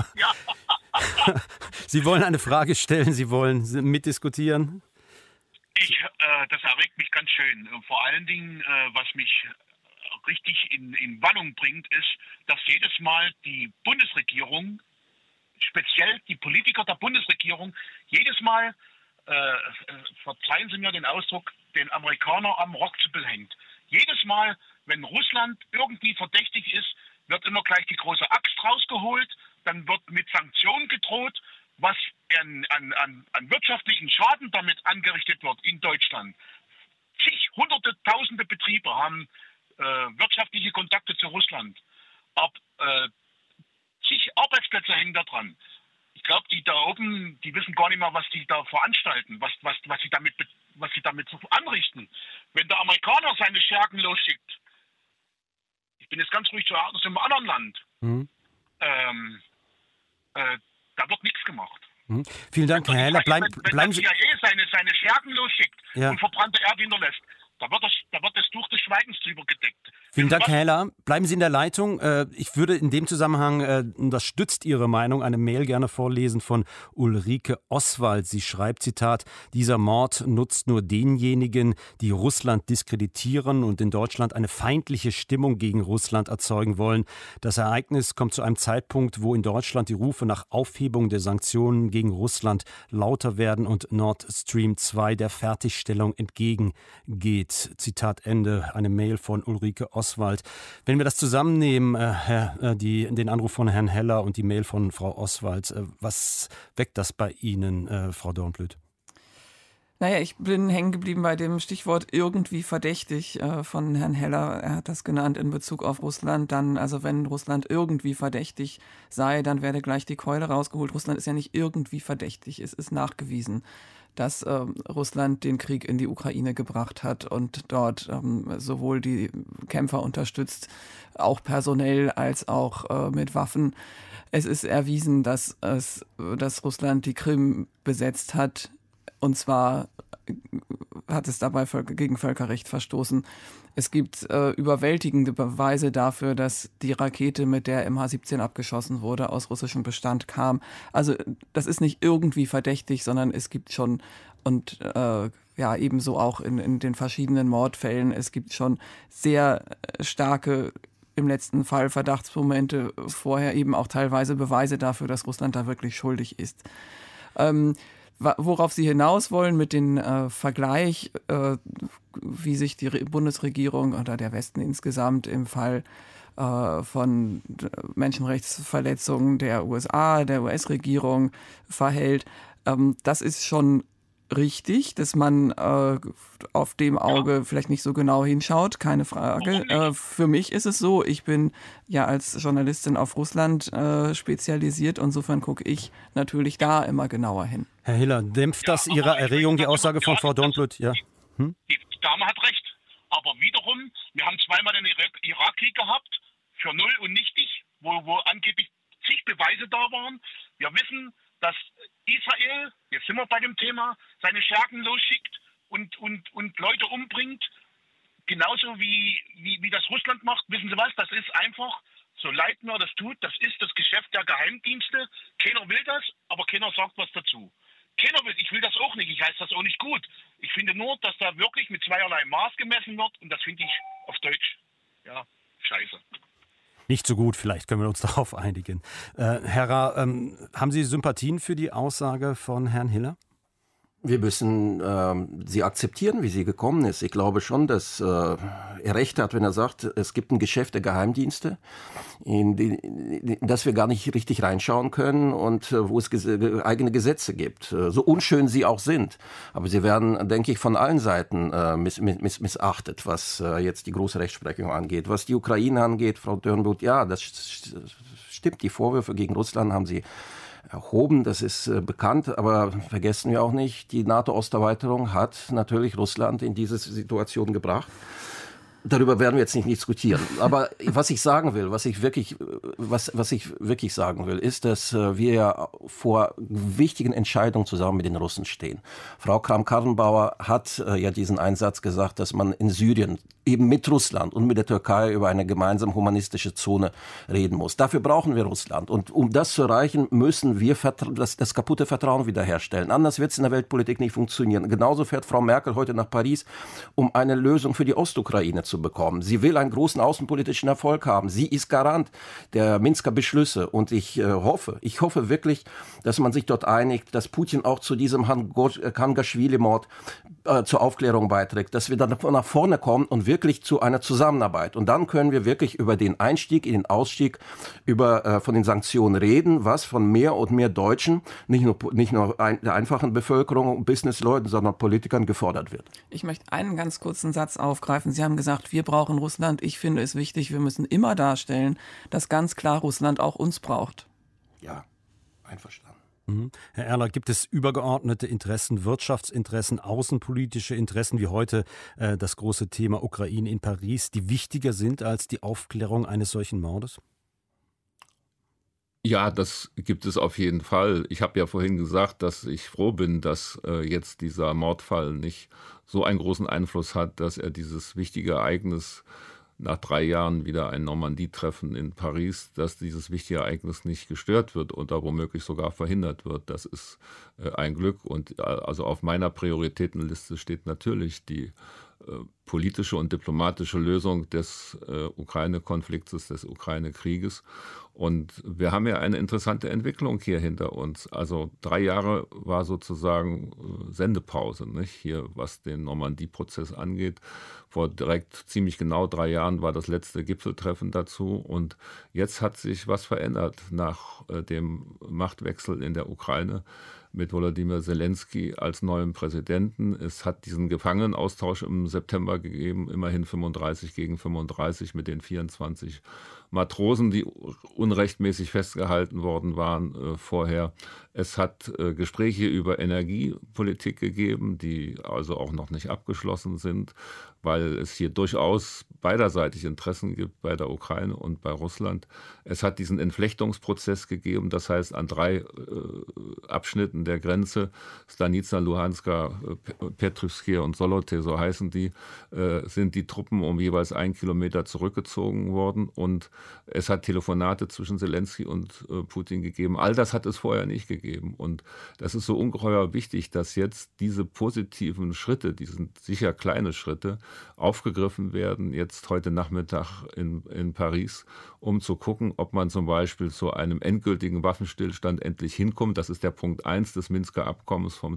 Sie wollen eine Frage stellen, Sie wollen mitdiskutieren? Das erregt mich ganz schön. Vor allen Dingen, was mich richtig in Wallung bringt, ist, dass jedes Mal die Bundesregierung, speziell die Politiker der Bundesregierung, jedes Mal, verzeihen Sie mir den Ausdruck, den Amerikaner am Rockzipfel hängt. Jedes Mal, wenn Russland irgendwie verdächtig ist, wird immer gleich die große Axt rausgeholt, dann wird mit Sanktionen gedroht, was an wirtschaftlichen Schaden damit angerichtet wird in Deutschland. Hunderte, tausende Betriebe haben wirtschaftliche Kontakte zu Russland. Zig Arbeitsplätze hängen da dran. Ich glaube, die da oben, die wissen gar nicht mehr, was die da veranstalten, was sie damit so anrichten. Wenn der Amerikaner seine Schergen losschickt, ich bin jetzt ganz ruhig zu Hause, aus einem anderen Land, da wird nichts gemacht. Vielen Dank, Herr Heller. Wenn die CIA seine Schergen losschickt und verbrannte Erde hinterlässt, da wird das Tuch des Schweigens drüber gedeckt. Vielen Dank, Herr Heller. Bleiben Sie in der Leitung. Ich würde in dem Zusammenhang, das stützt Ihre Meinung, eine Mail gerne vorlesen von Ulrike Oswald. Sie schreibt, Zitat, dieser Mord nutzt nur denjenigen, die Russland diskreditieren und in Deutschland eine feindliche Stimmung gegen Russland erzeugen wollen. Das Ereignis kommt zu einem Zeitpunkt, wo in Deutschland die Rufe nach Aufhebung der Sanktionen gegen Russland lauter werden und Nord Stream 2 der Fertigstellung entgegengeht. Zitat Ende. Eine Mail von Ulrike Oswald. Wenn wir das zusammennehmen, den Anruf von Herrn Heller und die Mail von Frau Oswald, was weckt das bei Ihnen, Frau Dornblüt? Naja, ich bin hängen geblieben bei dem Stichwort irgendwie verdächtig von Herrn Heller. Er hat das genannt in Bezug auf Russland. Also wenn Russland irgendwie verdächtig sei, dann werde gleich die Keule rausgeholt. Russland ist ja nicht irgendwie verdächtig. Es ist nachgewiesen, dass Russland den Krieg in die Ukraine gebracht hat und dort sowohl die Kämpfer unterstützt, auch personell als auch mit Waffen. Es ist erwiesen, dass Russland die Krim besetzt hat. Und zwar hat es dabei gegen Völkerrecht verstoßen. Es gibt überwältigende Beweise dafür, dass die Rakete, mit der MH17 abgeschossen wurde, aus russischem Bestand kam. Also das ist nicht irgendwie verdächtig, sondern es gibt schon, und ebenso auch in den verschiedenen Mordfällen, es gibt schon sehr starke, im letzten Fall Verdachtsmomente, vorher eben auch teilweise Beweise dafür, dass Russland da wirklich schuldig ist. Worauf Sie hinaus wollen mit dem Vergleich, wie sich die Bundesregierung oder der Westen insgesamt im Fall von Menschenrechtsverletzungen der USA, der US-Regierung verhält, das ist schon richtig, dass man auf dem Auge vielleicht nicht so genau hinschaut, keine Frage. Für mich ist es so, ich bin ja als Journalistin auf Russland spezialisiert, insofern gucke ich natürlich da immer genauer hin. Herr Hiller, dämpft das Ihre Erregung, die Aussage von Frau Dornbluth? Ja. Die Dame hat recht. Aber wiederum, wir haben zweimal den Irakkrieg gehabt, für null und nichtig, wo angeblich zig Beweise da waren. Wir wissen, dass Israel, jetzt sind wir bei dem Thema, seine Schergen losschickt und Leute umbringt, genauso wie das Russland macht. Wissen Sie was, das ist einfach, so leid mir das tut, das ist das Geschäft der Geheimdienste. Keiner will das, aber keiner sagt was dazu. Ich will das auch nicht, ich heiße das auch nicht gut. Ich finde nur, dass da wirklich mit zweierlei Maß gemessen wird und das finde ich auf Deutsch, ja, scheiße. Nicht so gut, vielleicht können wir uns darauf einigen. Herr Ra, haben Sie Sympathien für die Aussage von Herrn Hiller? Wir müssen sie akzeptieren, wie sie gekommen ist. Ich glaube schon, dass er recht hat, wenn er sagt, es gibt ein Geschäft der Geheimdienste, in das wir gar nicht richtig reinschauen können und wo es eigene Gesetze gibt. So unschön sie auch sind. Aber sie werden, denke ich, von allen Seiten missachtet, was jetzt die große Rechtsprechung angeht. Was die Ukraine angeht, Frau Dornbluth, ja, das stimmt. Die Vorwürfe gegen Russland haben sie erhoben, das ist bekannt, aber vergessen wir auch nicht, die NATO-Osterweiterung hat natürlich Russland in diese Situation gebracht. Darüber werden wir jetzt nicht diskutieren. Aber was ich sagen will, was ich wirklich sagen will, ist, dass wir ja vor wichtigen Entscheidungen zusammen mit den Russen stehen. Frau Kramp-Karrenbauer hat ja diesen Einsatz gesagt, dass man in Syrien eben mit Russland und mit der Türkei über eine gemeinsame humanistische Zone reden muss. Dafür brauchen wir Russland. Und um das zu erreichen, müssen wir das kaputte Vertrauen wiederherstellen. Anders wird es in der Weltpolitik nicht funktionieren. Genauso fährt Frau Merkel heute nach Paris, um eine Lösung für die Ostukraine zu bekommen. Sie will einen großen außenpolitischen Erfolg haben. Sie ist Garant der Minsker Beschlüsse. Und ich hoffe wirklich, dass man sich dort einigt, dass Putin auch zu diesem Khangaschwili-Mord zur Aufklärung beiträgt, dass wir dann nach vorne kommen und wirklich zu einer Zusammenarbeit. Und dann können wir wirklich über den Einstieg in den Ausstieg von den Sanktionen reden, was von mehr und mehr Deutschen, nicht nur der einfachen Bevölkerung und Businessleuten, sondern Politikern gefordert wird. Ich möchte einen ganz kurzen Satz aufgreifen. Sie haben gesagt, wir brauchen Russland. Ich finde es wichtig, wir müssen immer darstellen, dass ganz klar Russland auch uns braucht. Ja, einverstanden. Herr Erler, gibt es übergeordnete Interessen, Wirtschaftsinteressen, außenpolitische Interessen wie heute das große Thema Ukraine in Paris, die wichtiger sind als die Aufklärung eines solchen Mordes? Ja, das gibt es auf jeden Fall. Ich habe ja vorhin gesagt, dass ich froh bin, dass jetzt dieser Mordfall nicht so einen großen Einfluss hat, dass er dieses wichtige Ereignis nach 3 Jahren wieder ein Normandie-Treffen in Paris, dass dieses wichtige Ereignis nicht gestört wird oder womöglich sogar verhindert wird. Das ist ein Glück. Und also auf meiner Prioritätenliste steht natürlich die politische und diplomatische Lösung des Ukraine-Konfliktes, des Ukraine-Krieges. Und wir haben ja eine interessante Entwicklung hier hinter uns. Also 3 Jahre war sozusagen Sendepause, nicht? Hier, was den Normandie-Prozess angeht. Vor direkt ziemlich genau 3 Jahren war das letzte Gipfeltreffen dazu. Und jetzt hat sich was verändert nach dem Machtwechsel in der Ukraine mit Volodymyr Zelensky als neuem Präsidenten. Es hat diesen Gefangenenaustausch im September gegeben, immerhin 35 gegen 35 mit den 24 Matrosen, die unrechtmäßig festgehalten worden waren vorher. Es hat Gespräche über Energiepolitik gegeben, die also auch noch nicht abgeschlossen sind, weil es hier durchaus beiderseitig Interessen gibt bei der Ukraine und bei Russland. Es hat diesen Entflechtungsprozess gegeben, das heißt an 3 Abschnitten der Grenze, Stanica, Luhanska, Petrivskaya und Solote, so heißen die, sind die Truppen um jeweils 1 Kilometer zurückgezogen worden und es hat Telefonate zwischen Zelensky und Putin gegeben. All das hat es vorher nicht gegeben. Und das ist so ungeheuer wichtig, dass jetzt diese positiven Schritte, die sind sicher kleine Schritte, aufgegriffen werden, jetzt heute Nachmittag in Paris, um zu gucken, ob man zum Beispiel zu einem endgültigen Waffenstillstand endlich hinkommt. Das ist der Punkt 1 des Minsker Abkommens vom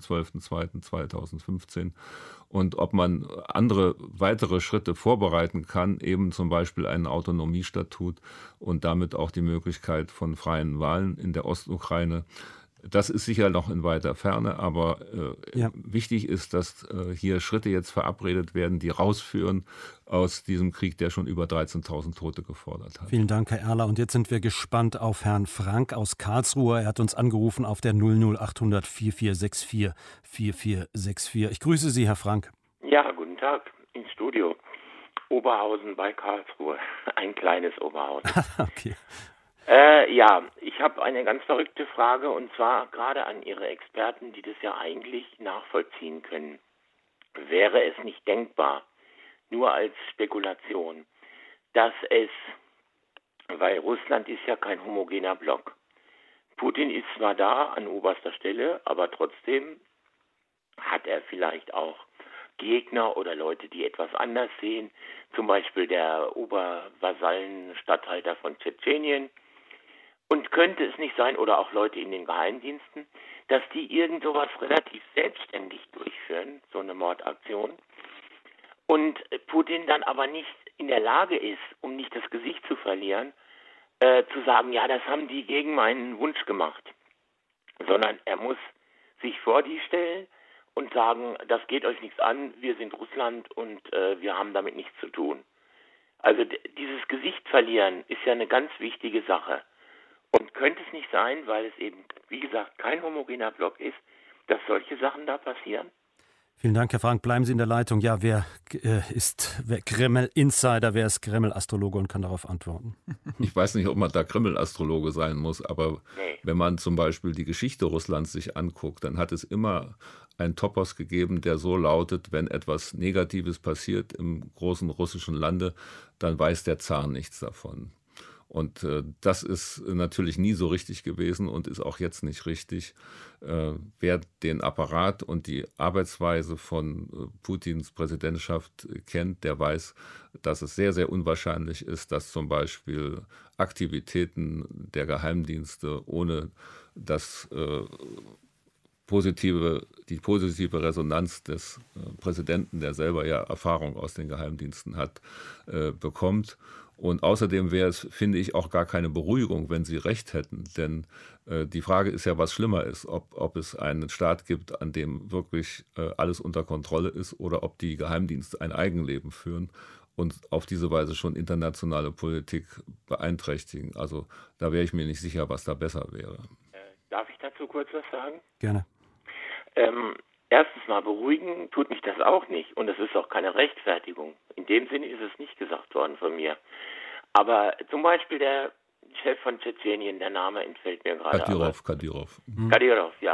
12.02.2015. Und ob man andere weitere Schritte vorbereiten kann, eben zum Beispiel einen Autonomiestatut und damit auch die Möglichkeit von freien Wahlen in der Ostukraine. Das ist sicher noch in weiter Ferne, aber wichtig ist, dass hier Schritte jetzt verabredet werden, die rausführen aus diesem Krieg, der schon über 13.000 Tote gefordert hat. Vielen Dank, Herr Erler. Und jetzt sind wir gespannt auf Herrn Frank aus Karlsruhe. Er hat uns angerufen auf der 00800 4464 4464. Ich grüße Sie, Herr Frank. Ja, guten Tag ins Studio. Oberhausen bei Karlsruhe. Ein kleines Oberhausen. Okay. Ja, ich habe eine ganz verrückte Frage und zwar gerade an Ihre Experten, die das ja eigentlich nachvollziehen können. Wäre es nicht denkbar, nur als Spekulation, dass es, weil Russland ist ja kein homogener Block, Putin ist zwar da an oberster Stelle, aber trotzdem hat er vielleicht auch Gegner oder Leute, die etwas anders sehen, zum Beispiel der Obervasallenstatthalter von Tschetschenien. Und könnte es nicht sein, oder auch Leute in den Geheimdiensten, dass die irgend sowas relativ selbstständig durchführen, so eine Mordaktion, und Putin dann aber nicht in der Lage ist, um nicht das Gesicht zu verlieren, zu sagen, ja, das haben die gegen meinen Wunsch gemacht, sondern er muss sich vor die stellen und sagen, das geht euch nichts an, wir sind Russland und wir haben damit nichts zu tun. Also dieses Gesicht verlieren ist ja eine ganz wichtige Sache. Und könnte es nicht sein, weil es eben, wie gesagt, kein homogener Block ist, dass solche Sachen da passieren? Vielen Dank, Herr Frank. Bleiben Sie in der Leitung. Ja, wer ist Kreml-Insider, wer ist Kreml-Astrologe und kann darauf antworten? Ich weiß nicht, ob man da Kreml-Astrologe sein muss, aber wenn man zum Beispiel die Geschichte Russlands sich anguckt, dann hat es immer einen Topos gegeben, der so lautet, wenn etwas Negatives passiert im großen russischen Lande, dann weiß der Zar nichts davon. Und das ist natürlich nie so richtig gewesen und ist auch jetzt nicht richtig. Wer den Apparat und die Arbeitsweise von Putins Präsidentschaft kennt, der weiß, dass es sehr, sehr unwahrscheinlich ist, dass zum Beispiel Aktivitäten der Geheimdienste ohne das die positive Resonanz des Präsidenten, der selber ja Erfahrung aus den Geheimdiensten hat, bekommt. Und außerdem wäre es, finde ich, auch gar keine Beruhigung, wenn sie recht hätten. Denn die Frage ist ja, was schlimmer ist, ob es einen Staat gibt, an dem wirklich alles unter Kontrolle ist oder ob die Geheimdienste ein Eigenleben führen und auf diese Weise schon internationale Politik beeinträchtigen. Also da wäre ich mir nicht sicher, was da besser wäre. Darf ich dazu kurz was sagen? Gerne. Erstens mal beruhigen tut mich das auch nicht und es ist auch keine Rechtfertigung. In dem Sinne ist es nicht gesagt worden von mir. Aber zum Beispiel der Chef von Tschetschenien, der Name entfällt mir gerade. Kadyrov. Kadyrov, ja.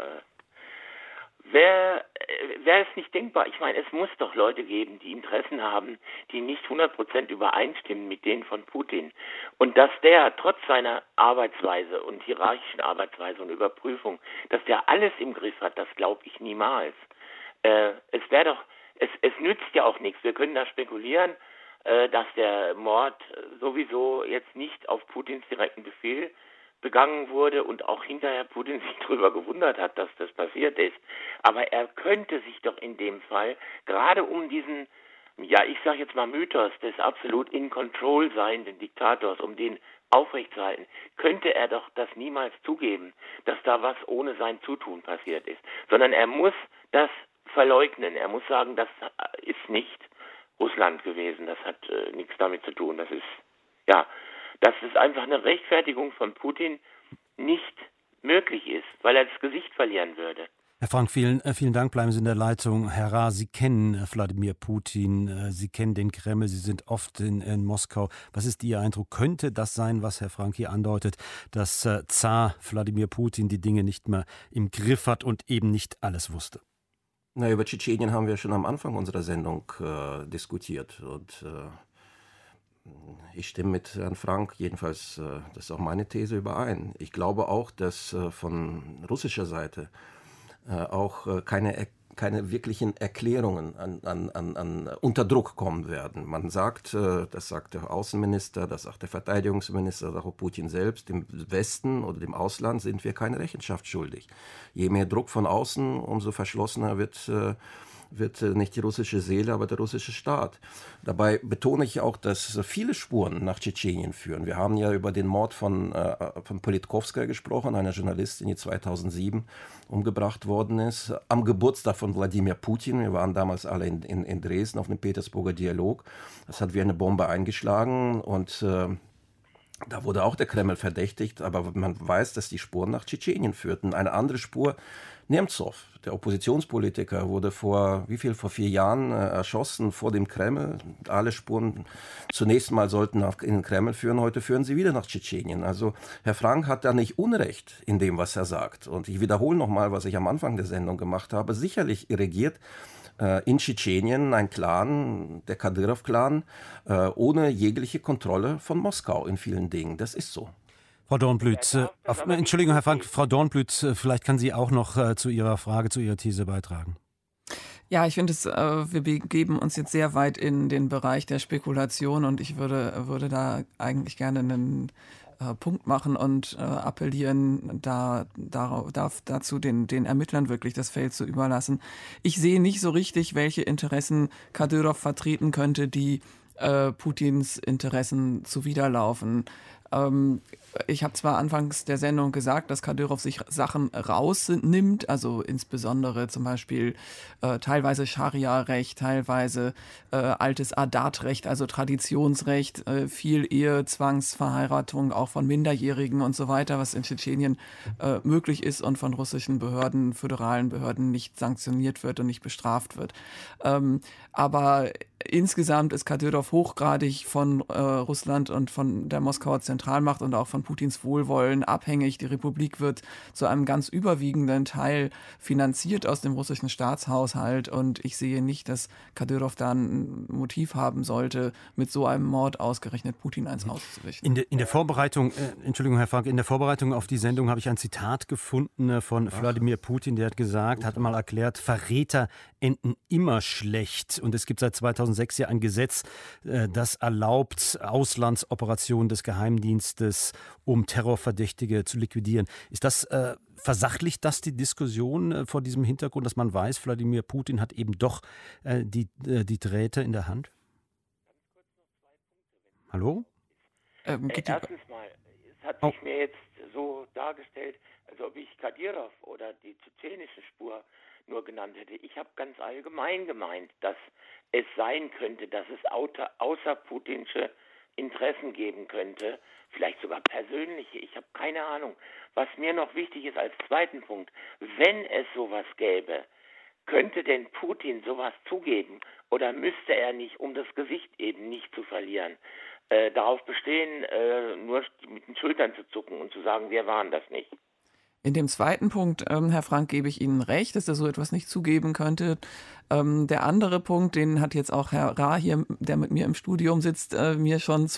Wäre es nicht denkbar? Ich meine, es muss doch Leute geben, die Interessen haben, die nicht 100% übereinstimmen mit denen von Putin. Und dass der trotz seiner Arbeitsweise und hierarchischen Arbeitsweise und Überprüfung, dass der alles im Griff hat, das glaube ich niemals. Es nützt ja auch nichts. Wir können da spekulieren, dass der Mord sowieso jetzt nicht auf Putins direkten Befehl begangen wurde und auch hinterher Putin sich darüber gewundert hat, dass das passiert ist. Aber er könnte sich doch in dem Fall, gerade um diesen, ja, ich sage jetzt mal Mythos des absolut in control seienden Diktators, um den aufrechtzuerhalten, könnte er doch das niemals zugeben, dass da was ohne sein Zutun passiert ist. Sondern er muss das verleugnen. Er muss sagen, das ist nicht Russland gewesen. Das hat nichts damit zu tun. Das ist, ja, dass es einfach eine Rechtfertigung von Putin nicht möglich ist, weil er das Gesicht verlieren würde. Herr Frank, vielen Dank. Bleiben Sie in der Leitung. Herr Ra, Sie kennen Wladimir Putin, Sie kennen den Kreml, Sie sind oft in Moskau. Was ist Ihr Eindruck? Könnte das sein, was Herr Frank hier andeutet, dass Zar Wladimir Putin die Dinge nicht mehr im Griff hat und eben nicht alles wusste? Na, über Tschetschenien haben wir schon am Anfang unserer Sendung diskutiert und ich stimme mit Herrn Frank, jedenfalls, das ist auch meine These, überein. Ich glaube auch, dass von russischer Seite auch keine wirklichen Erklärungen unter Druck kommen werden. Man sagt, das sagt der Außenminister, das sagt der Verteidigungsminister, das sagt auch Putin selbst, im Westen oder dem Ausland sind wir keine Rechenschaft schuldig. Je mehr Druck von außen, umso verschlossener wird wird nicht die russische Seele, aber der russische Staat. Dabei betone ich auch, dass viele Spuren nach Tschetschenien führen. Wir haben ja über den Mord von Politkovskaja gesprochen, einer Journalistin, die 2007 umgebracht worden ist, am Geburtstag von Wladimir Putin. Wir waren damals alle in Dresden auf dem Petersburger Dialog. Das hat wie eine Bombe eingeschlagen und da wurde auch der Kreml verdächtigt, aber man weiß, dass die Spuren nach Tschetschenien führten. Eine andere Spur, Nemzow, der Oppositionspolitiker, wurde vor 4 Jahren erschossen vor dem Kreml. Alle Spuren zunächst mal sollten in den Kreml führen, heute führen sie wieder nach Tschetschenien. Also Herr Frank hat da nicht Unrecht in dem, was er sagt. Und ich wiederhole nochmal, was ich am Anfang der Sendung gemacht habe. Sicherlich regiert in Tschetschenien ein Clan, der Kadyrov-Clan, ohne jegliche Kontrolle von Moskau in vielen Dingen. Das ist so. Frau Dornblüt, Entschuldigung, Herr Frank, Frau Dornblüt, vielleicht kann sie auch noch zu Ihrer Frage, zu Ihrer These beitragen. Ja, ich finde, wir begeben uns jetzt sehr weit in den Bereich der Spekulation und ich würde da eigentlich gerne einen Punkt machen und appellieren, dazu den Ermittlern wirklich das Feld zu überlassen. Ich sehe nicht so richtig, welche Interessen Kadyrov vertreten könnte, die Putins Interessen zuwiderlaufen. Ich habe zwar anfangs der Sendung gesagt, dass Kadyrov sich Sachen rausnimmt, also insbesondere zum Beispiel teilweise Scharia-Recht, teilweise altes Adat-Recht, also Traditionsrecht, viel Ehe, Zwangsverheiratung auch von Minderjährigen und so weiter, was in Tschetschenien möglich ist und von russischen Behörden, föderalen Behörden nicht sanktioniert wird und nicht bestraft wird. Aber insgesamt ist Kadyrov hochgradig von Russland und von der Moskauer Zentralmacht und auch von Putins Wohlwollen abhängig. Die Republik wird zu einem ganz überwiegenden Teil finanziert aus dem russischen Staatshaushalt und ich sehe nicht, dass Kadyrov da ein Motiv haben sollte, mit so einem Mord ausgerechnet Putin eins auszurichten. In der Vorbereitung, Entschuldigung, Herr Frank, in der Vorbereitung auf die Sendung habe ich ein Zitat gefunden von Wladimir Putin, der hat mal erklärt, Verräter enden immer schlecht und es gibt seit 2006 ja ein Gesetz, das erlaubt Auslandsoperationen des Geheimdienstes, um Terrorverdächtige zu liquidieren. Ist das, versachlicht das die Diskussion vor diesem Hintergrund, dass man weiß, Wladimir Putin hat eben doch die Drähte in der Hand? Hallo? Erstens mal, es hat sich mir jetzt so dargestellt, als ob ich Kadyrov oder die tschetschenische Spur nur genannt hätte. Ich habe ganz allgemein gemeint, dass es sein könnte, dass es außerputinsche Interessen geben könnte, vielleicht sogar persönliche, ich habe keine Ahnung. Was mir noch wichtig ist als zweiten Punkt, wenn es sowas gäbe, könnte denn Putin sowas zugeben oder müsste er nicht, um das Gesicht eben nicht zu verlieren, darauf bestehen, nur mit den Schultern zu zucken und zu sagen, wir waren das nicht? In dem zweiten Punkt, Herr Frank, gebe ich Ihnen recht, dass er so etwas nicht zugeben könnte. Der andere Punkt, den hat jetzt auch Herr Ra hier, der mit mir im Studio sitzt, mir schon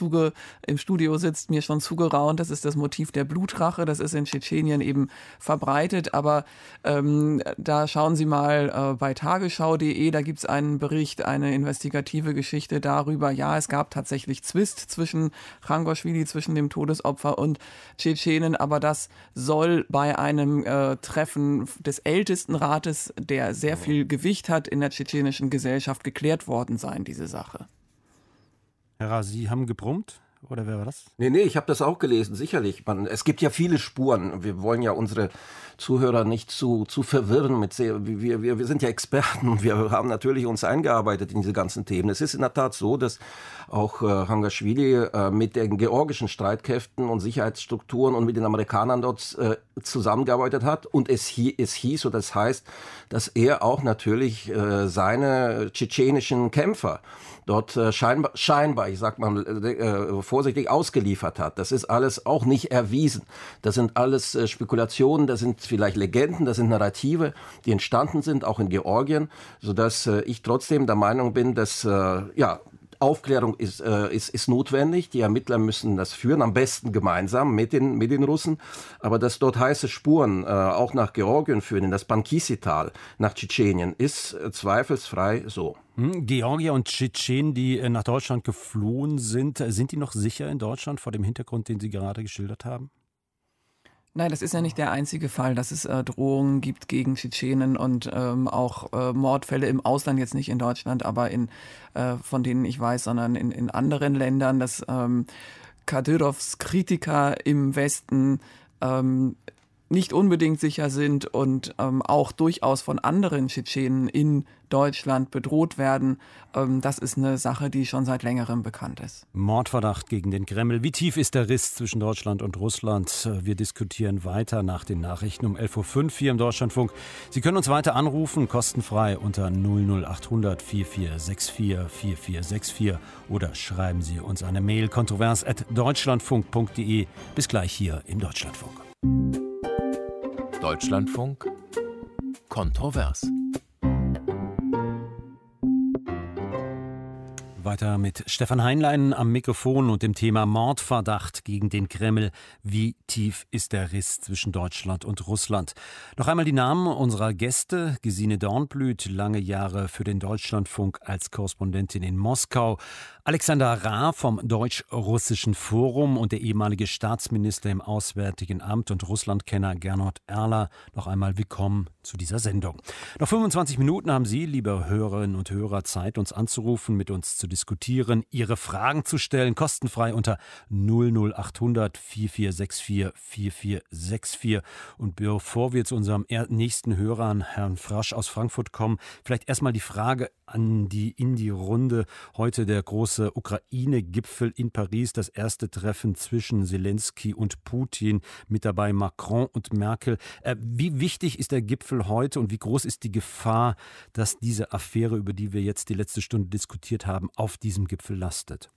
zugeraunt. Das ist das Motiv der Blutrache. Das ist in Tschetschenien eben verbreitet. Aber da schauen Sie mal bei tagesschau.de, da gibt es einen Bericht, eine investigative Geschichte darüber. Ja, es gab tatsächlich Zwist zwischen Changoschwili, zwischen dem Todesopfer und Tschetschenen. Aber das soll bei einem Treffen des Ältestenrates, der sehr viel Gewicht hat in der tschetschenischen Gesellschaft, geklärt worden sein, diese Sache. Herr Ra, Sie haben gebrummt? Oder wer war das? Nee, ich habe das auch gelesen, sicherlich. Es gibt ja viele Spuren. Wir wollen ja unsere Zuhörer nicht zu verwirren. Wir sind ja Experten und wir haben natürlich uns eingearbeitet in diese ganzen Themen. Es ist in der Tat so, dass auch Changoschwili mit den georgischen Streitkräften und Sicherheitsstrukturen und mit den Amerikanern dort zusammengearbeitet hat. Und es hieß oder es heißt, dass er auch natürlich seine tschetschenischen Kämpfer dort scheinbar, ich sag mal vorsichtig, ausgeliefert hat. Das ist alles auch nicht erwiesen. Das sind alles Spekulationen, das sind vielleicht Legenden, das sind Narrative, die entstanden sind, auch in Georgien, sodass ich trotzdem der Meinung bin, dass Aufklärung ist notwendig. Die Ermittler müssen das führen, am besten gemeinsam mit den Russen. Aber dass dort heiße Spuren auch nach Georgien führen, in das Bankisi-Tal, nach Tschetschenien, ist zweifelsfrei so. Georgier und Tschetschenen, die nach Deutschland geflohen sind die noch sicher in Deutschland vor dem Hintergrund, den Sie gerade geschildert haben? Nein, das ist ja nicht der einzige Fall, dass es Drohungen gibt gegen Tschetschenen und auch Mordfälle im Ausland, jetzt nicht in Deutschland, aber von denen ich weiß, sondern in anderen Ländern, dass Kadyrows Kritiker im Westen nicht unbedingt sicher sind und auch durchaus von anderen Tschetschenen in Deutschland bedroht werden. Das ist eine Sache, die schon seit längerem bekannt ist. Mordverdacht gegen den Kreml. Wie tief ist der Riss zwischen Deutschland und Russland? Wir diskutieren weiter nach den Nachrichten um 11.05 Uhr hier im Deutschlandfunk. Sie können uns weiter anrufen, kostenfrei unter 00800 4464 4464 oder schreiben Sie uns eine Mail kontrovers@deutschlandfunk.de. Bis gleich hier im Deutschlandfunk. Deutschlandfunk kontrovers. Weiter mit Stefan Heinlein am Mikrofon und dem Thema Mordverdacht gegen den Kreml. Wie tief ist der Riss zwischen Deutschland und Russland? Noch einmal die Namen unserer Gäste. Gesine Dornblüt, lange Jahre für den Deutschlandfunk als Korrespondentin in Moskau. Alexander Ra vom Deutsch-Russischen Forum und der ehemalige Staatsminister im Auswärtigen Amt und Russlandkenner Gernot Erler. Noch einmal willkommen zu dieser Sendung. Noch 25 Minuten haben Sie, liebe Hörerinnen und Hörer, Zeit, uns anzurufen, mit uns zu diskutieren, Ihre Fragen zu stellen, kostenfrei unter 00800 4464 4464. Und bevor wir zu unserem nächsten Hörer, Herrn Frasch aus Frankfurt, kommen, vielleicht erstmal die Frage in die Runde. Heute der große Ukraine-Gipfel in Paris, das erste Treffen zwischen Zelensky und Putin, mit dabei Macron und Merkel. Wie wichtig ist der Gipfel heute und wie groß ist die Gefahr, dass diese Affäre, über die wir jetzt die letzte Stunde diskutiert haben, auf diesem Gipfel lastet?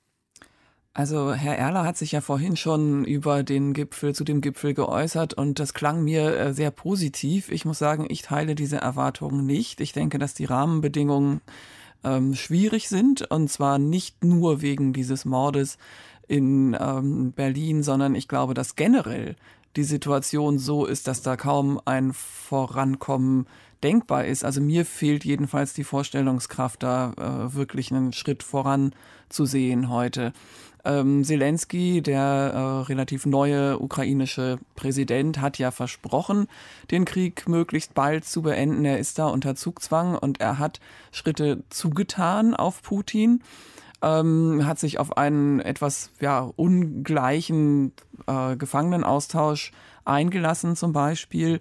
Also Herr Erler hat sich ja vorhin schon zu dem Gipfel geäußert und das klang mir sehr positiv. Ich muss sagen, ich teile diese Erwartungen nicht. Ich denke, dass die Rahmenbedingungen schwierig sind und zwar nicht nur wegen dieses Mordes in Berlin, sondern ich glaube, dass generell die Situation so ist, dass da kaum ein Vorankommen denkbar ist. Also mir fehlt jedenfalls die Vorstellungskraft, da wirklich einen Schritt voran zu sehen heute. Zelensky, der relativ neue ukrainische Präsident, hat ja versprochen, den Krieg möglichst bald zu beenden. Er ist da unter Zugzwang und er hat Schritte zugetan auf Putin, hat sich auf einen etwas ungleichen Gefangenenaustausch eingelassen zum Beispiel.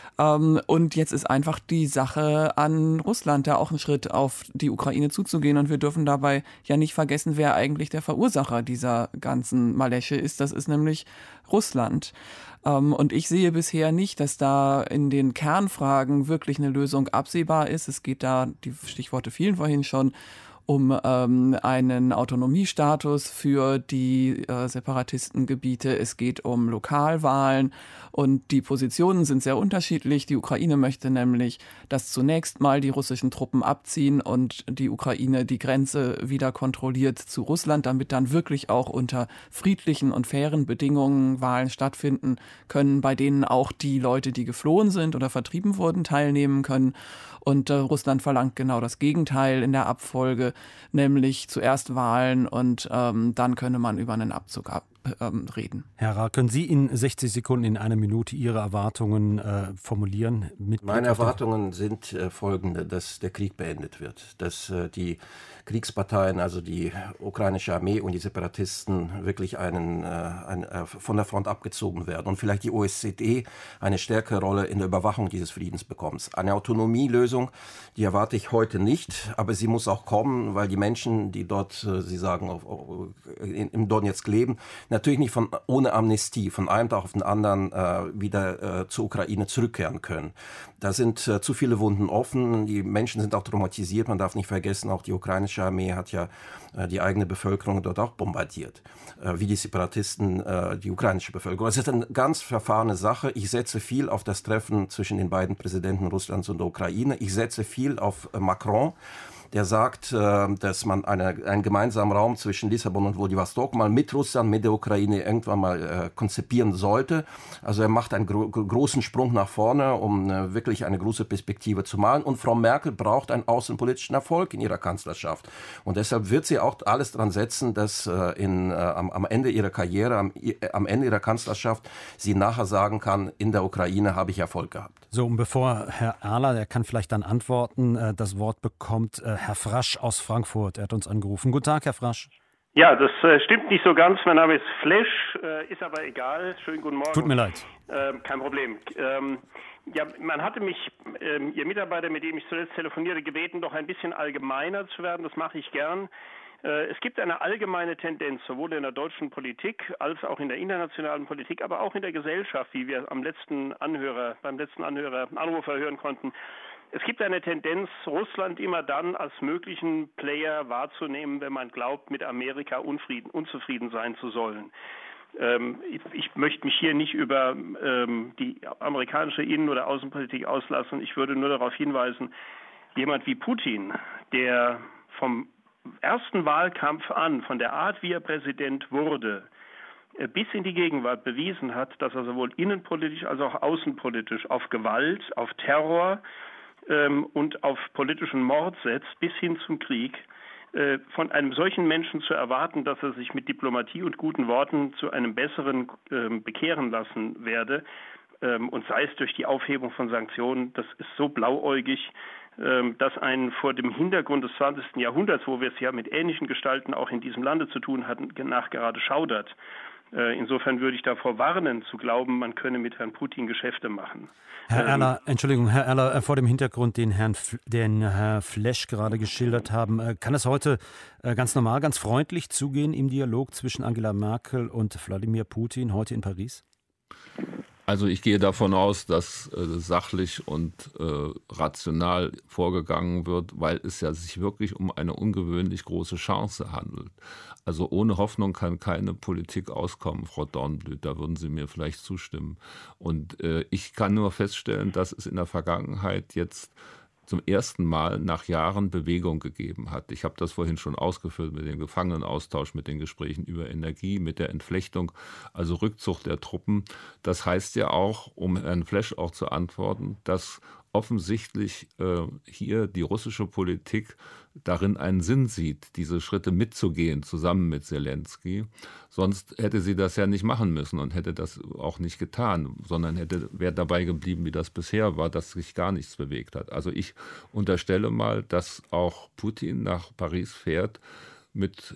Und jetzt ist einfach die Sache an Russland, da auch einen Schritt auf die Ukraine zuzugehen. Und wir dürfen dabei ja nicht vergessen, wer eigentlich der Verursacher dieser ganzen Malesche ist. Das ist nämlich Russland. Und ich sehe bisher nicht, dass da in den Kernfragen wirklich eine Lösung absehbar ist. Es geht da, die Stichworte fielen vorhin schon, um einen Autonomiestatus für die Separatistengebiete. Es geht um Lokalwahlen und die Positionen sind sehr unterschiedlich. Die Ukraine möchte nämlich, dass zunächst mal die russischen Truppen abziehen und die Ukraine die Grenze wieder kontrolliert zu Russland, damit dann wirklich auch unter friedlichen und fairen Bedingungen Wahlen stattfinden können, bei denen auch die Leute, die geflohen sind oder vertrieben wurden, teilnehmen können. Und Russland verlangt genau das Gegenteil in der Abfolge, nämlich zuerst Wahlen und dann könne man über einen Abzug reden. Herr Ra, können Sie in 60 Sekunden, in einer Minute Ihre Erwartungen formulieren? Meine Erwartungen sind folgende, dass der Krieg beendet wird, dass die Kriegsparteien, also die ukrainische Armee und die Separatisten wirklich von der Front abgezogen werden und vielleicht die OSZE eine stärkere Rolle in der Überwachung dieses Friedens bekommt. Eine Autonomielösung, die erwarte ich heute nicht, aber sie muss auch kommen, weil die Menschen, die dort, Sie sagen, im Donetsk leben, natürlich nicht ohne Amnestie von einem Tag auf den anderen wieder zur Ukraine zurückkehren können. Da sind zu viele Wunden offen, die Menschen sind auch traumatisiert, man darf nicht vergessen, auch die ukrainische Armee hat ja die eigene Bevölkerung dort auch bombardiert, wie die Separatisten die ukrainische Bevölkerung. Es ist eine ganz verfahrene Sache. Ich setze viel auf das Treffen zwischen den beiden Präsidenten Russlands und der Ukraine. Ich setze viel auf Macron, der sagt, dass man einen gemeinsamen Raum zwischen Lissabon und Vladivostok mal mit Russland, mit der Ukraine irgendwann mal konzipieren sollte. Also er macht einen großen Sprung nach vorne, um wirklich eine große Perspektive zu malen. Und Frau Merkel braucht einen außenpolitischen Erfolg in ihrer Kanzlerschaft. Und deshalb wird sie auch alles dran setzen, dass am Ende ihrer Karriere, am Ende ihrer Kanzlerschaft, sie nachher sagen kann, in der Ukraine habe ich Erfolg gehabt. So, und bevor Herr Erler, der kann vielleicht dann antworten, das Wort bekommt Herr Frasch aus Frankfurt. Er hat uns angerufen. Guten Tag, Herr Frasch. Ja, das stimmt nicht so ganz. Mein Name ist Flesch, ist aber egal. Schönen guten Morgen. Tut mir leid. Kein Problem. Ja, man hatte mich, Ihr Mitarbeiter, mit dem ich zuletzt telefonierte, gebeten, doch ein bisschen allgemeiner zu werden. Das mache ich gern. Es gibt eine allgemeine Tendenz, sowohl in der deutschen Politik als auch in der internationalen Politik, aber auch in der Gesellschaft, wie wir beim letzten Anrufer hören konnten. Es gibt eine Tendenz, Russland immer dann als möglichen Player wahrzunehmen, wenn man glaubt, mit Amerika unzufrieden sein zu sollen. Ich möchte mich hier nicht über die amerikanische Innen- oder Außenpolitik auslassen. Ich würde nur darauf hinweisen, jemand wie Putin, der vom ersten Wahlkampf an, von der Art, wie er Präsident wurde, bis in die Gegenwart bewiesen hat, dass er sowohl innenpolitisch als auch außenpolitisch auf Gewalt, auf Terror und auf politischen Mord setzt, bis hin zum Krieg. Von einem solchen Menschen zu erwarten, dass er sich mit Diplomatie und guten Worten zu einem Besseren bekehren lassen werde, und sei es durch die Aufhebung von Sanktionen, das ist so blauäugig, dass einen vor dem Hintergrund des 20. Jahrhunderts, wo wir es ja mit ähnlichen Gestalten auch in diesem Lande zu tun hatten, nachgerade schaudert. Insofern würde ich davor warnen, zu glauben, man könne mit Herrn Putin Geschäfte machen. Herr Erler, vor dem Hintergrund, den Herr Flesch gerade geschildert haben, kann es heute ganz normal, ganz freundlich zugehen im Dialog zwischen Angela Merkel und Wladimir Putin heute in Paris? Also ich gehe davon aus, dass sachlich und rational vorgegangen wird, weil es ja sich wirklich um eine ungewöhnlich große Chance handelt. Also ohne Hoffnung kann keine Politik auskommen, Frau Dornblüt, da würden Sie mir vielleicht zustimmen. Und ich kann nur feststellen, dass es in der Vergangenheit jetzt zum ersten Mal nach Jahren Bewegung gegeben hat. Ich habe das vorhin schon ausgeführt mit dem Gefangenenaustausch, mit den Gesprächen über Energie, mit der Entflechtung, also Rückzug der Truppen. Das heißt ja auch, um Herrn Flesch auch zu antworten, dass offensichtlich hier die russische Politik darin einen Sinn sieht, diese Schritte mitzugehen, zusammen mit Zelensky. Sonst hätte sie das ja nicht machen müssen und hätte das auch nicht getan, sondern wäre dabei geblieben, wie das bisher war, dass sich gar nichts bewegt hat. Also ich unterstelle mal, dass auch Putin nach Paris fährt mit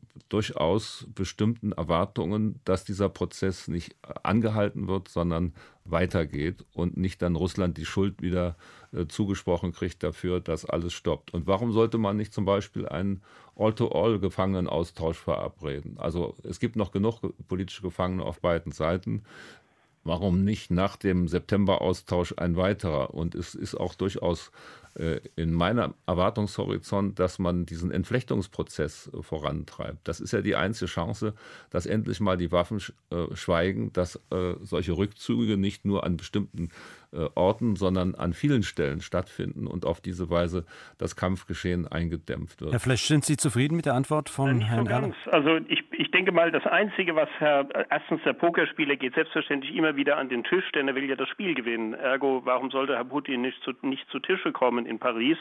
durchaus bestimmten Erwartungen, dass dieser Prozess nicht angehalten wird, sondern weitergeht und nicht dann Russland die Schuld wieder zugesprochen kriegt dafür, dass alles stoppt. Und warum sollte man nicht zum Beispiel einen All-to-All-Gefangenenaustausch verabreden? Also es gibt noch genug politische Gefangene auf beiden Seiten. Warum nicht nach dem September-Austausch ein weiterer? Und es ist auch durchaus in meinem Erwartungshorizont, dass man diesen Entflechtungsprozess vorantreibt. Das ist ja die einzige Chance, dass endlich mal die Waffen schweigen, dass solche Rückzüge nicht nur an bestimmten Orten, sondern an vielen Stellen stattfinden und auf diese Weise das Kampfgeschehen eingedämpft wird. Herr Flesch, sind Sie zufrieden mit der Antwort von Herrn Erler? Also ich denke mal, das Einzige, was erstens der Pokerspieler geht selbstverständlich immer wieder an den Tisch, denn er will ja das Spiel gewinnen. Ergo, warum sollte Herr Putin nicht zu Tische kommen in Paris?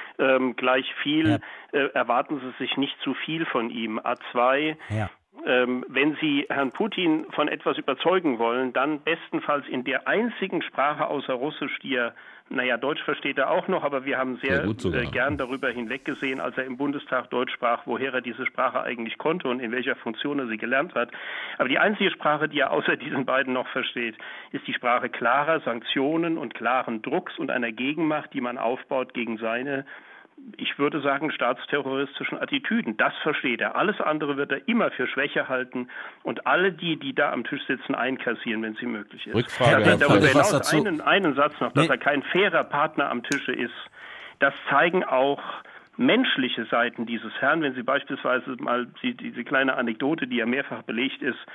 Gleich viel erwarten Sie sich nicht zu viel von ihm. A2. Ja. Wenn Sie Herrn Putin von etwas überzeugen wollen, dann bestenfalls in der einzigen Sprache außer Russisch, die er, Deutsch versteht er auch noch, aber wir haben sehr gern darüber hinweggesehen, als er im Bundestag Deutsch sprach, woher er diese Sprache eigentlich konnte und in welcher Funktion er sie gelernt hat. Aber die einzige Sprache, die er außer diesen beiden noch versteht, ist die Sprache klarer Sanktionen und klaren Drucks und einer Gegenmacht, die man aufbaut gegen seine, ich würde sagen, staatsterroristischen Attitüden. Das versteht er. Alles andere wird er immer für Schwäche halten und alle die da am Tisch sitzen, einkassieren, wenn sie möglich ist. Rückfrage, darüber hinaus einen Satz noch, dass er kein fairer Partner am Tische ist. Das zeigen auch menschliche Seiten dieses Herrn. Wenn Sie beispielsweise mal diese kleine Anekdote, die ja mehrfach belegt ist,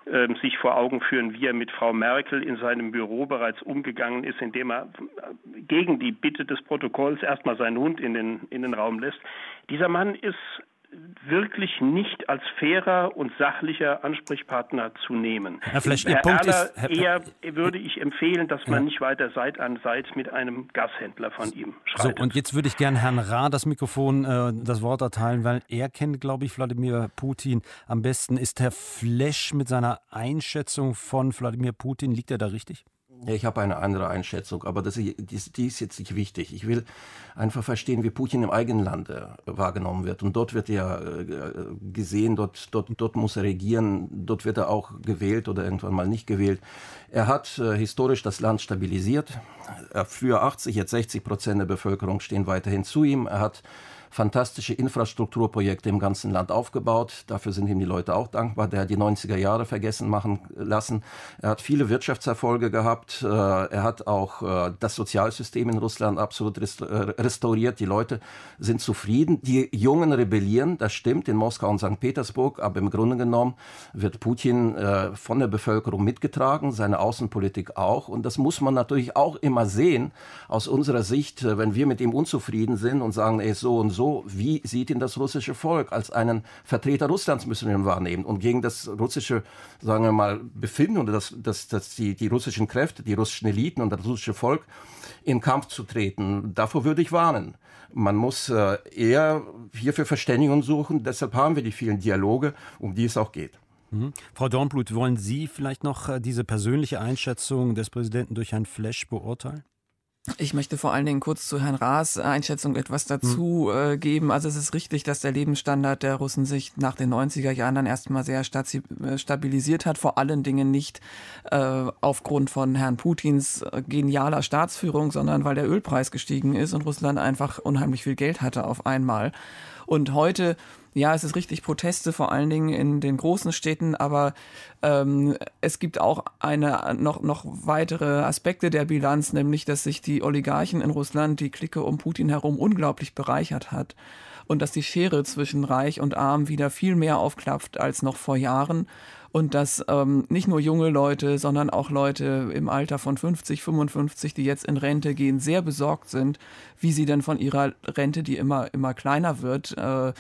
sich vor Augen führen, wie er mit Frau Merkel in seinem Büro bereits umgegangen ist, indem er gegen die Bitte des Protokolls erstmal seinen Hund in den Raum lässt. Dieser Mann ist wirklich nicht als fairer und sachlicher Ansprechpartner zu nehmen. Herr Flesch, Herr Punkt Erler, ist, eher würde ich empfehlen, dass man nicht weiter Seit an Seit mit einem Gashändler von ihm schreitet. So, und jetzt würde ich gerne Herrn Ra das Mikrofon, das Wort erteilen, weil er kennt, glaube ich, Wladimir Putin am besten. Ist Herr Flesch mit seiner Einschätzung von Wladimir Putin, liegt er da richtig? Ja, ich habe eine andere Einschätzung, aber die ist jetzt nicht wichtig. Ich will einfach verstehen, wie Putin im eigenen Lande wahrgenommen wird. Und dort wird er gesehen, dort muss er regieren, dort wird er auch gewählt oder irgendwann mal nicht gewählt. Er hat historisch das Land stabilisiert. Früher 80, jetzt 60% der Bevölkerung stehen weiterhin zu ihm. Er hat fantastische Infrastrukturprojekte im ganzen Land aufgebaut. Dafür sind ihm die Leute auch dankbar. Der hat die 90er Jahre vergessen machen lassen. Er hat viele Wirtschaftserfolge gehabt. Er hat auch das Sozialsystem in Russland absolut restauriert. Die Leute sind zufrieden. Die Jungen rebellieren, das stimmt, in Moskau und St. Petersburg. Aber im Grunde genommen wird Putin von der Bevölkerung mitgetragen, seine Außenpolitik auch. Und das muss man natürlich auch immer sehen, aus unserer Sicht, wenn wir mit ihm unzufrieden sind und sagen, er ist so und so, wie sieht ihn das russische Volk? Als einen Vertreter Russlands müssen wir ihn wahrnehmen. Und gegen das russische, sagen wir mal, Befinden oder die russischen Kräfte, die russischen Eliten und das russische Volk in Kampf zu treten, davor würde ich warnen. Man muss eher hier für Verständigung suchen. Deshalb haben wir die vielen Dialoge, um die es auch geht. Frau Dornbluth, wollen Sie vielleicht noch diese persönliche Einschätzung des Präsidenten durch Herrn Flesch beurteilen? Ich möchte vor allen Dingen kurz zu Herrn Raas Einschätzung etwas dazu geben. Also es ist richtig, dass der Lebensstandard der Russen sich nach den 90er Jahren dann erstmal sehr stabilisiert hat. Vor allen Dingen nicht aufgrund von Herrn Putins genialer Staatsführung, sondern weil der Ölpreis gestiegen ist und Russland einfach unheimlich viel Geld hatte auf einmal. Und heute, ja, es ist richtig, Proteste vor allen Dingen in den großen Städten, aber es gibt auch noch weitere Aspekte der Bilanz, nämlich, dass sich die Oligarchen in Russland, die Clique um Putin herum, unglaublich bereichert hat und dass die Schere zwischen Reich und Arm wieder viel mehr aufklafft als noch vor Jahren. Und dass nicht nur junge Leute, sondern auch Leute im Alter von 50, 55, die jetzt in Rente gehen, sehr besorgt sind, wie sie denn von ihrer Rente, die immer kleiner wird,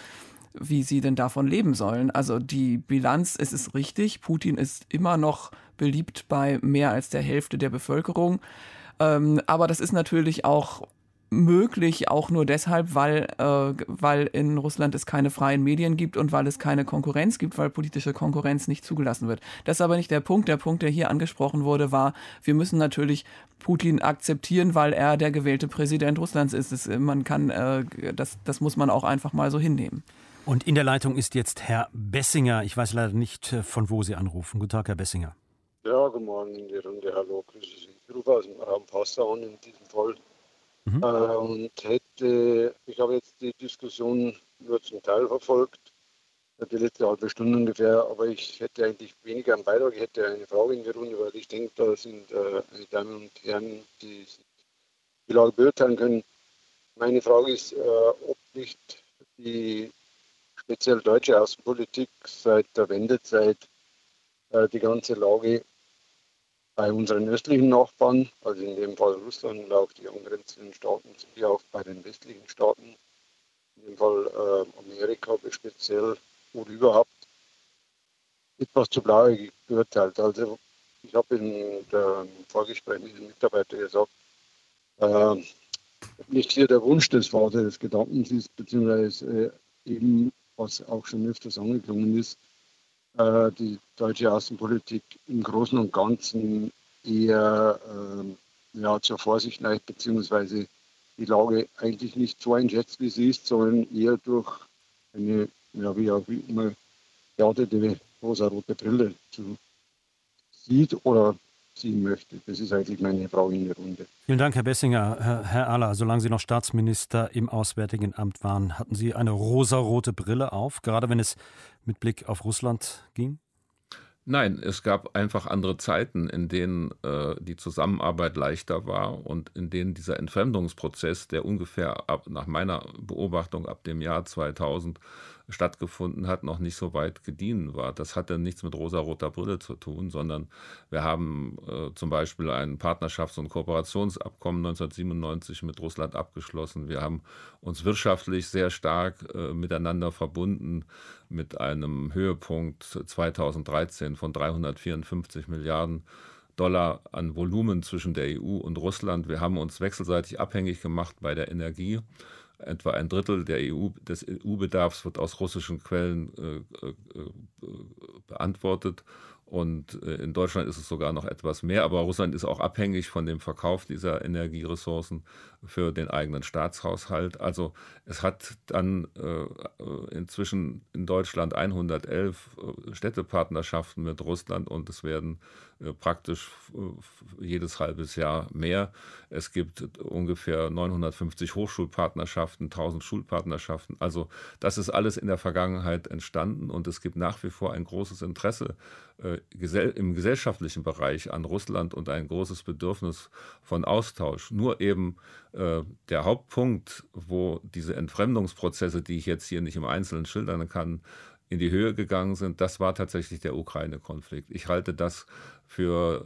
wie sie denn davon leben sollen. Also die Bilanz, es ist richtig, Putin ist immer noch beliebt bei mehr als der Hälfte der Bevölkerung. Aber das ist natürlich auch möglich, auch nur deshalb, weil in Russland es keine freien Medien gibt und weil es keine Konkurrenz gibt, weil politische Konkurrenz nicht zugelassen wird. Das ist aber nicht der Punkt. Der Punkt, der hier angesprochen wurde, war, wir müssen natürlich Putin akzeptieren, weil er der gewählte Präsident Russlands ist. Das muss man auch einfach mal so hinnehmen. Und in der Leitung ist jetzt Herr Bessinger. Ich weiß leider nicht, von wo Sie anrufen. Guten Tag, Herr Bessinger. Ja, guten Morgen in die Runde. Hallo, grüße Sie. Ich rufe aus dem Raum Passau an in diesem Fall. Und ich habe jetzt die Diskussion nur zum Teil verfolgt, die letzte halbe Stunde ungefähr, aber ich hätte eigentlich weniger einen Beitrag, ich hätte eine Frage in die Runde, weil ich denke, da sind meine Damen und Herren, die die Lage beurteilen können. Meine Frage ist, ob nicht die speziell deutsche Außenpolitik seit der Wendezeit die ganze Lage bei unseren östlichen Nachbarn, also in dem Fall Russland und auch die angrenzenden Staaten, sowie auch bei den westlichen Staaten, in dem Fall Amerika speziell oder überhaupt, etwas zu blauäugig beurteilt. Also ich habe in dem Vorgespräch mit den Mitarbeitern gesagt, nicht hier der Wunsch des Vaters des Gedankens ist, beziehungsweise eben, was auch schon öfters angeklungen ist, die deutsche Außenpolitik im Großen und Ganzen eher zur Vorsicht neigt, beziehungsweise die Lage eigentlich nicht so einschätzt, wie sie ist, sondern eher durch eine, wie auch immer geartete rosa-rote Brille sieht oder ziehen möchte. Das ist eigentlich meine Frage in der Runde. Vielen Dank, Herr Bessinger. Herr Erler, solange Sie noch Staatsminister im Auswärtigen Amt waren, hatten Sie eine rosarote Brille auf, gerade wenn es mit Blick auf Russland ging? Nein, es gab einfach andere Zeiten, in denen die Zusammenarbeit leichter war und in denen dieser Entfremdungsprozess, der ungefähr nach meiner Beobachtung ab dem Jahr 2000 stattgefunden hat, noch nicht so weit gediehen war. Das hatte nichts mit rosaroter Brille zu tun, sondern wir haben zum Beispiel ein Partnerschafts- und Kooperationsabkommen 1997 mit Russland abgeschlossen. Wir haben uns wirtschaftlich sehr stark miteinander verbunden mit einem Höhepunkt 2013 von 354 Milliarden Dollar an Volumen zwischen der EU und Russland. Wir haben uns wechselseitig abhängig gemacht bei der Energie. Etwa ein Drittel des EU-Bedarfs wird aus russischen Quellen beantwortet. Und in Deutschland ist es sogar noch etwas mehr. Aber Russland ist auch abhängig von dem Verkauf dieser Energieressourcen für den eigenen Staatshaushalt. Also es hat dann inzwischen in Deutschland 111 Städtepartnerschaften mit Russland und es werden praktisch jedes halbes Jahr mehr. Es gibt ungefähr 950 Hochschulpartnerschaften, 1000 Schulpartnerschaften. Also das ist alles in der Vergangenheit entstanden und es gibt nach wie vor ein großes Interesse im gesellschaftlichen Bereich an Russland und ein großes Bedürfnis von Austausch. Nur eben der Hauptpunkt, wo diese Entfremdungsprozesse, die ich jetzt hier nicht im Einzelnen schildern kann, in die Höhe gegangen sind, das war tatsächlich der Ukraine-Konflikt. Ich halte das für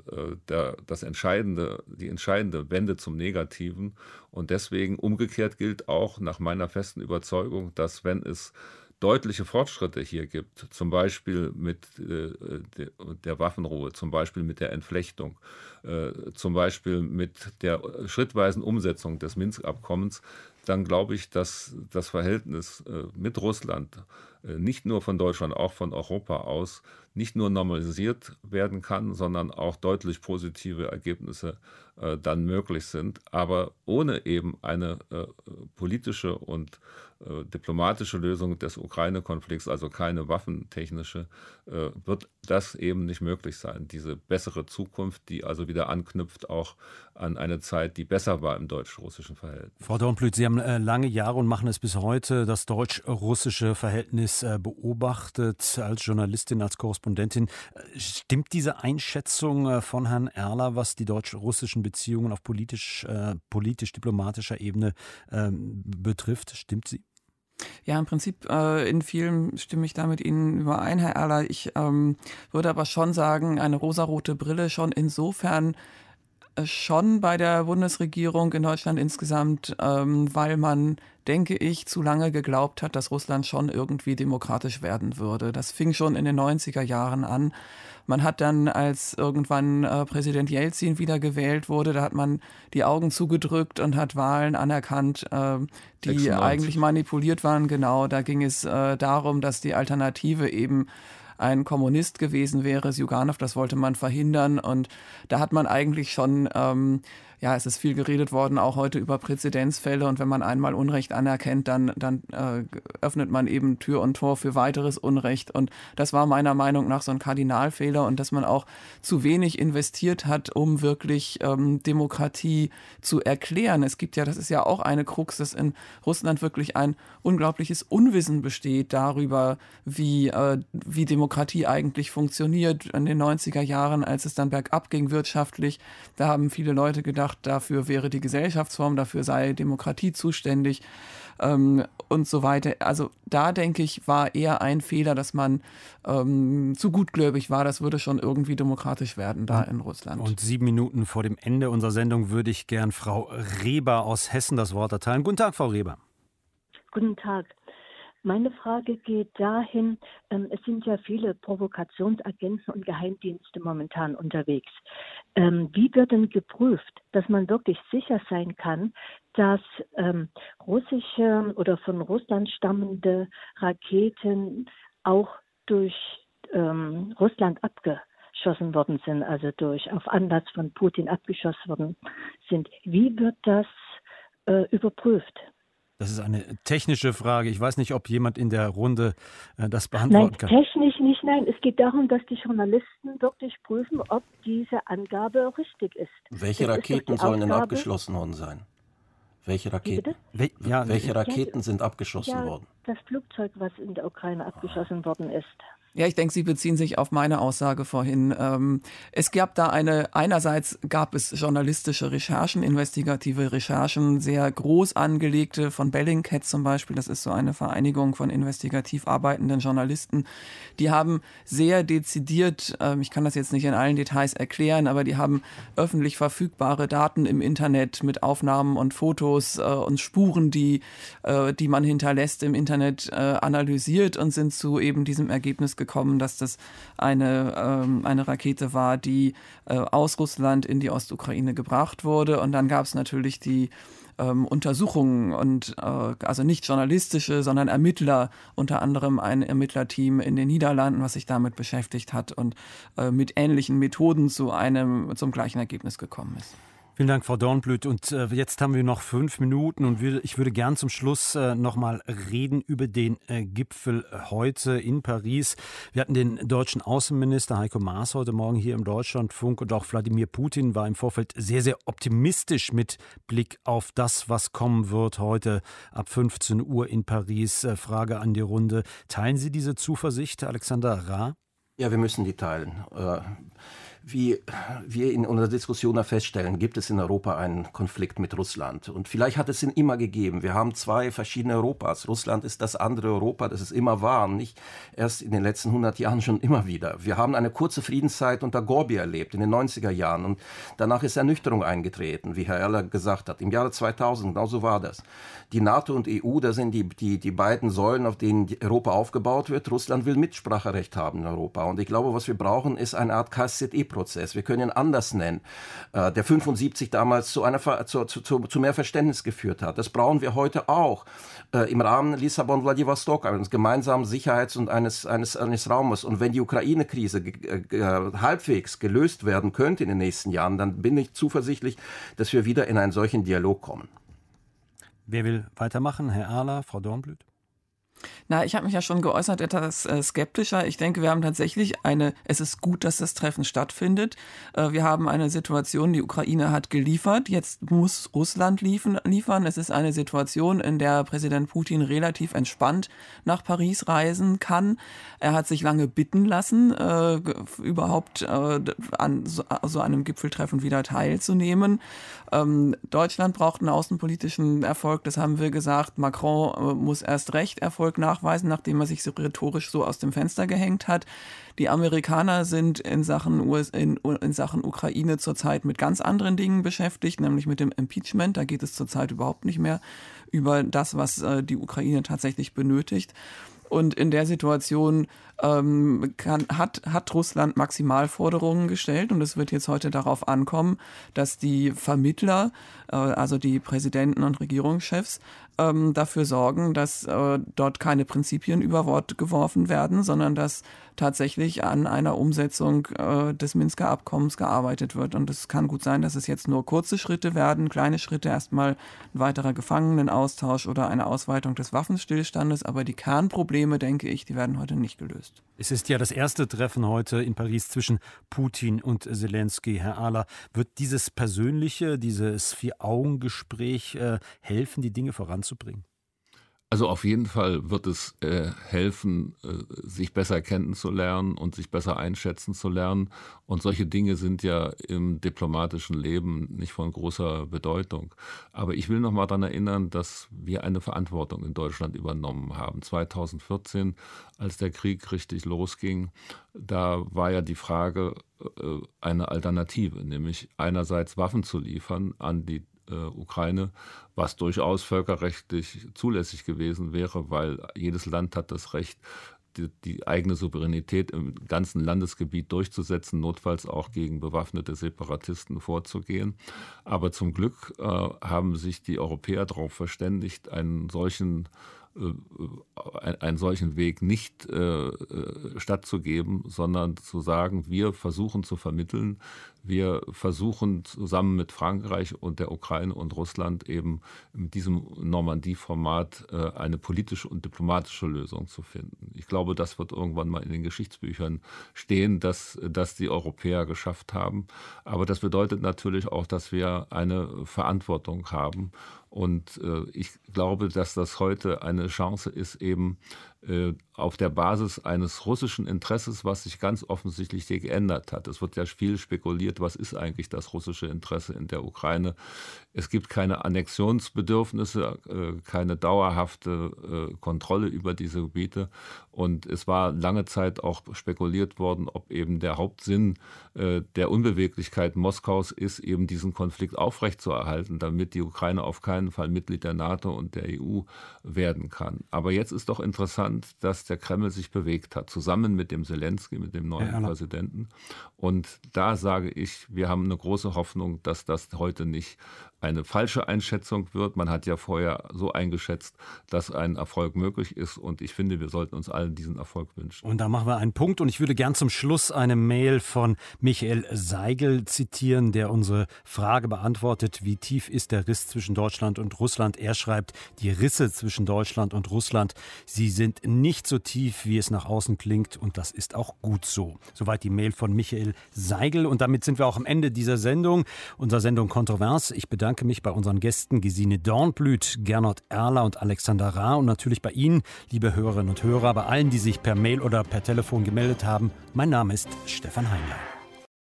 die entscheidende Wende zum Negativen. Und deswegen umgekehrt gilt auch nach meiner festen Überzeugung, dass wenn es deutliche Fortschritte hier gibt, zum Beispiel mit der Waffenruhe, zum Beispiel mit der Entflechtung, zum Beispiel mit der schrittweisen Umsetzung des Minsk-Abkommens, dann glaube ich, dass das Verhältnis mit Russland nicht nur von Deutschland, auch von Europa aus nicht nur normalisiert werden kann, sondern auch deutlich positive Ergebnisse dann möglich sind. Aber ohne eben eine politische und diplomatische Lösung des Ukraine-Konflikts, also keine waffentechnische, wird das eben nicht möglich sein. Diese bessere Zukunft, die also wieder anknüpft auch an eine Zeit, die besser war im deutsch-russischen Verhältnis. Frau Dornblüt, Sie haben lange Jahre und machen es bis heute das deutsch-russische Verhältnis beobachtet als Journalistin, als Korrespondentin. Stimmt diese Einschätzung von Herrn Erler, was die deutsch-russischen Beziehungen auf politisch-diplomatischer Ebene betrifft? Stimmt sie? Ja, im Prinzip in vielem stimme ich da mit Ihnen überein, Herr Erler. Ich würde aber schon sagen, eine rosarote Brille schon insofern schon bei der Bundesregierung in Deutschland insgesamt, weil man, denke ich, zu lange geglaubt hat, dass Russland schon irgendwie demokratisch werden würde. Das fing schon in den 90er Jahren an. Man hat dann, als irgendwann Präsident Jelzin wieder gewählt wurde, da hat man die Augen zugedrückt und hat Wahlen anerkannt, die 96. Eigentlich manipuliert waren. Genau, da ging es darum, dass die Alternative eben ein Kommunist gewesen wäre, Sjuganov, das wollte man verhindern und da hat man eigentlich schon, es ist viel geredet worden, auch heute über Präzedenzfälle und wenn man einmal Unrecht anerkennt, dann öffnet man eben Tür und Tor für weiteres Unrecht und das war meiner Meinung nach so ein Kardinalfehler und dass man auch zu wenig investiert hat, um wirklich Demokratie zu erklären. Es gibt ja, das ist ja auch eine Krux, dass in Russland wirklich ein unglaubliches Unwissen besteht darüber, wie Demokratie eigentlich funktioniert. In den 90er Jahren, als es dann bergab ging wirtschaftlich, da haben viele Leute gedacht, dafür wäre die Gesellschaftsform, dafür sei Demokratie zuständig und so weiter. Also da, denke ich, war eher ein Fehler, dass man zu gutgläubig war. Das würde schon irgendwie demokratisch werden da in Russland. Und 7 Minuten vor dem Ende unserer Sendung würde ich gern Frau Reber aus Hessen das Wort erteilen. Guten Tag, Frau Reber. Guten Tag. Meine Frage geht dahin, es sind ja viele Provokationsagenten und Geheimdienste momentan unterwegs. Wie wird denn geprüft, dass man wirklich sicher sein kann, dass russische oder von Russland stammende Raketen auch durch Russland abgeschossen worden sind, also auf Anlass von Putin abgeschossen worden sind? Wie wird das überprüft? Das ist eine technische Frage. Ich weiß nicht, ob jemand in der Runde das beantworten kann. Nein, technisch nicht, nein. Es geht darum, dass die Journalisten wirklich prüfen, ob diese Angabe richtig ist. Welche Raketen sollen denn abgeschossen worden sein? Welche Raketen? Welche Raketen sind abgeschossen worden? Das Flugzeug, was in der Ukraine abgeschossen worden ist. Ja, ich denke, Sie beziehen sich auf meine Aussage vorhin. Es gab da einerseits gab es journalistische Recherchen, investigative Recherchen, sehr groß angelegte von Bellingcat zum Beispiel, das ist so eine Vereinigung von investigativ arbeitenden Journalisten, die haben sehr dezidiert, ich kann das jetzt nicht in allen Details erklären, aber die haben öffentlich verfügbare Daten im Internet mit Aufnahmen und Fotos und Spuren, die man hinterlässt im Internet, analysiert und sind zu eben diesem Ergebnis gekommen, dass das eine Rakete war, die aus Russland in die Ostukraine gebracht wurde. Und dann gab es natürlich die Untersuchungen und also nicht journalistische, sondern Ermittler, unter anderem ein Ermittlerteam in den Niederlanden, was sich damit beschäftigt hat und mit ähnlichen Methoden zum gleichen Ergebnis gekommen ist. Vielen Dank, Frau Dornblüt. Und jetzt haben wir noch 5 Minuten und ich würde gern zum Schluss nochmal reden über den Gipfel heute in Paris. Wir hatten den deutschen Außenminister Heiko Maas heute Morgen hier im Deutschlandfunk und auch Wladimir Putin war im Vorfeld sehr, sehr optimistisch mit Blick auf das, was kommen wird heute ab 15 Uhr in Paris. Frage an die Runde. Teilen Sie diese Zuversicht, Alexander Ra? Ja, wir müssen die teilen. Wie wir in unserer Diskussion feststellen, gibt es in Europa einen Konflikt mit Russland. Und vielleicht hat es ihn immer gegeben. Wir haben 2 verschiedene Europas. Russland ist das andere Europa, das es immer war, nicht erst in den letzten 100 Jahren, schon immer wieder. Wir haben eine kurze Friedenszeit unter Gorbi erlebt, in den 90er Jahren. Und danach ist Ernüchterung eingetreten, wie Herr Erler gesagt hat. Im Jahre 2000, genau so war das. Die NATO und EU, das sind die beiden Säulen, auf denen Europa aufgebaut wird. Russland will Mitspracherecht haben in Europa. Und ich glaube, was wir brauchen, ist eine Art KSZE-Prozess. Wir können ihn anders nennen, der 75 damals zu mehr Verständnis geführt hat. Das brauchen wir heute auch im Rahmen Lissabon-Vladivostok, eines gemeinsamen Sicherheits- und eines Raumes. Und wenn die Ukraine-Krise halbwegs gelöst werden könnte in den nächsten Jahren, dann bin ich zuversichtlich, dass wir wieder in einen solchen Dialog kommen. Wer will weitermachen? Herr Erler, Frau Dornblüt? Na, ich habe mich ja schon geäußert, etwas skeptischer. Ich denke, wir haben tatsächlich es ist gut, dass das Treffen stattfindet. Wir haben eine Situation, die Ukraine hat geliefert, jetzt muss Russland liefern. Es ist eine Situation, in der Präsident Putin relativ entspannt nach Paris reisen kann. Er hat sich lange bitten lassen, überhaupt an so einem Gipfeltreffen wieder teilzunehmen. Deutschland braucht einen außenpolitischen Erfolg, das haben wir gesagt. Macron muss erst recht Erfolg nachweisen, nachdem er sich so rhetorisch so aus dem Fenster gehängt hat. Die Amerikaner sind in Sachen Ukraine zurzeit mit ganz anderen Dingen beschäftigt, nämlich mit dem Impeachment. Da geht es zurzeit überhaupt nicht mehr über das, was die Ukraine tatsächlich benötigt. Und in der Situation hat Russland Maximalforderungen gestellt und es wird jetzt heute darauf ankommen, dass die Vermittler, also die Präsidenten und Regierungschefs, dafür sorgen, dass dort keine Prinzipien über Bord geworfen werden, sondern dass tatsächlich an einer Umsetzung des Minsker Abkommens gearbeitet wird. Und es kann gut sein, dass es jetzt nur kurze Schritte werden, kleine Schritte, erstmal ein weiterer Gefangenenaustausch oder eine Ausweitung des Waffenstillstandes. Aber die Kernprobleme, denke ich, die werden heute nicht gelöst. Es ist ja das erste Treffen heute in Paris zwischen Putin und Zelensky. Herr Ahler, wird dieses persönliche, dieses Vier-Augen-Gespräch helfen, die Dinge voranzubringen? Also auf jeden Fall wird es helfen, sich besser kennenzulernen und sich besser einschätzen zu lernen. Und solche Dinge sind ja im diplomatischen Leben nicht von großer Bedeutung. Aber ich will noch mal daran erinnern, dass wir eine Verantwortung in Deutschland übernommen haben. 2014, als der Krieg richtig losging, da war ja die Frage eine Alternative, nämlich einerseits Waffen zu liefern an die Ukraine, was durchaus völkerrechtlich zulässig gewesen wäre, weil jedes Land hat das Recht, die eigene Souveränität im ganzen Landesgebiet durchzusetzen, notfalls auch gegen bewaffnete Separatisten vorzugehen. Aber zum Glück haben sich die Europäer darauf verständigt, einen solchen Weg nicht stattzugeben, sondern zu sagen, wir versuchen zu vermitteln, wir versuchen zusammen mit Frankreich und der Ukraine und Russland eben in diesem Normandie-Format eine politische und diplomatische Lösung zu finden. Ich glaube, das wird irgendwann mal in den Geschichtsbüchern stehen, dass die Europäer geschafft haben. Aber das bedeutet natürlich auch, dass wir eine Verantwortung haben. Und ich glaube, dass das heute eine Chance ist, eben auf der Basis eines russischen Interesses, was sich ganz offensichtlich geändert hat. Es wird ja viel spekuliert, was ist eigentlich das russische Interesse in der Ukraine. Es gibt keine Annexionsbedürfnisse, keine dauerhafte Kontrolle über diese Gebiete. Und es war lange Zeit auch spekuliert worden, ob eben der Hauptsinn der Unbeweglichkeit Moskaus ist, eben diesen Konflikt aufrechtzuerhalten, damit die Ukraine auf keinen Fall Mitglied der NATO und der EU werden kann. Aber jetzt ist doch interessant, dass der Kreml sich bewegt hat, zusammen mit dem Zelensky, mit dem neuen Präsidenten. Und da sage ich, wir haben eine große Hoffnung, dass das heute nicht eine falsche Einschätzung wird. Man hat ja vorher so eingeschätzt, dass ein Erfolg möglich ist. Und ich finde, wir sollten uns allen diesen Erfolg wünschen. Und da machen wir einen Punkt. Und ich würde gern zum Schluss eine Mail von Michael Seigel zitieren, der unsere Frage beantwortet: Wie tief ist der Riss zwischen Deutschland und Russland? Er schreibt, die Risse zwischen Deutschland und Russland, sie sind nicht so tief, wie es nach außen klingt. Und das ist auch gut so. Soweit die Mail von Michael Seigel. Und damit sind wir auch am Ende dieser Sendung, unserer Sendung Kontrovers. Ich bedanke mich bei unseren Gästen Gesine Dornblüt, Gernot Erler und Alexander Rahr und natürlich bei Ihnen, liebe Hörerinnen und Hörer, bei allen, die sich per Mail oder per Telefon gemeldet haben. Mein Name ist Stefan Heinlein.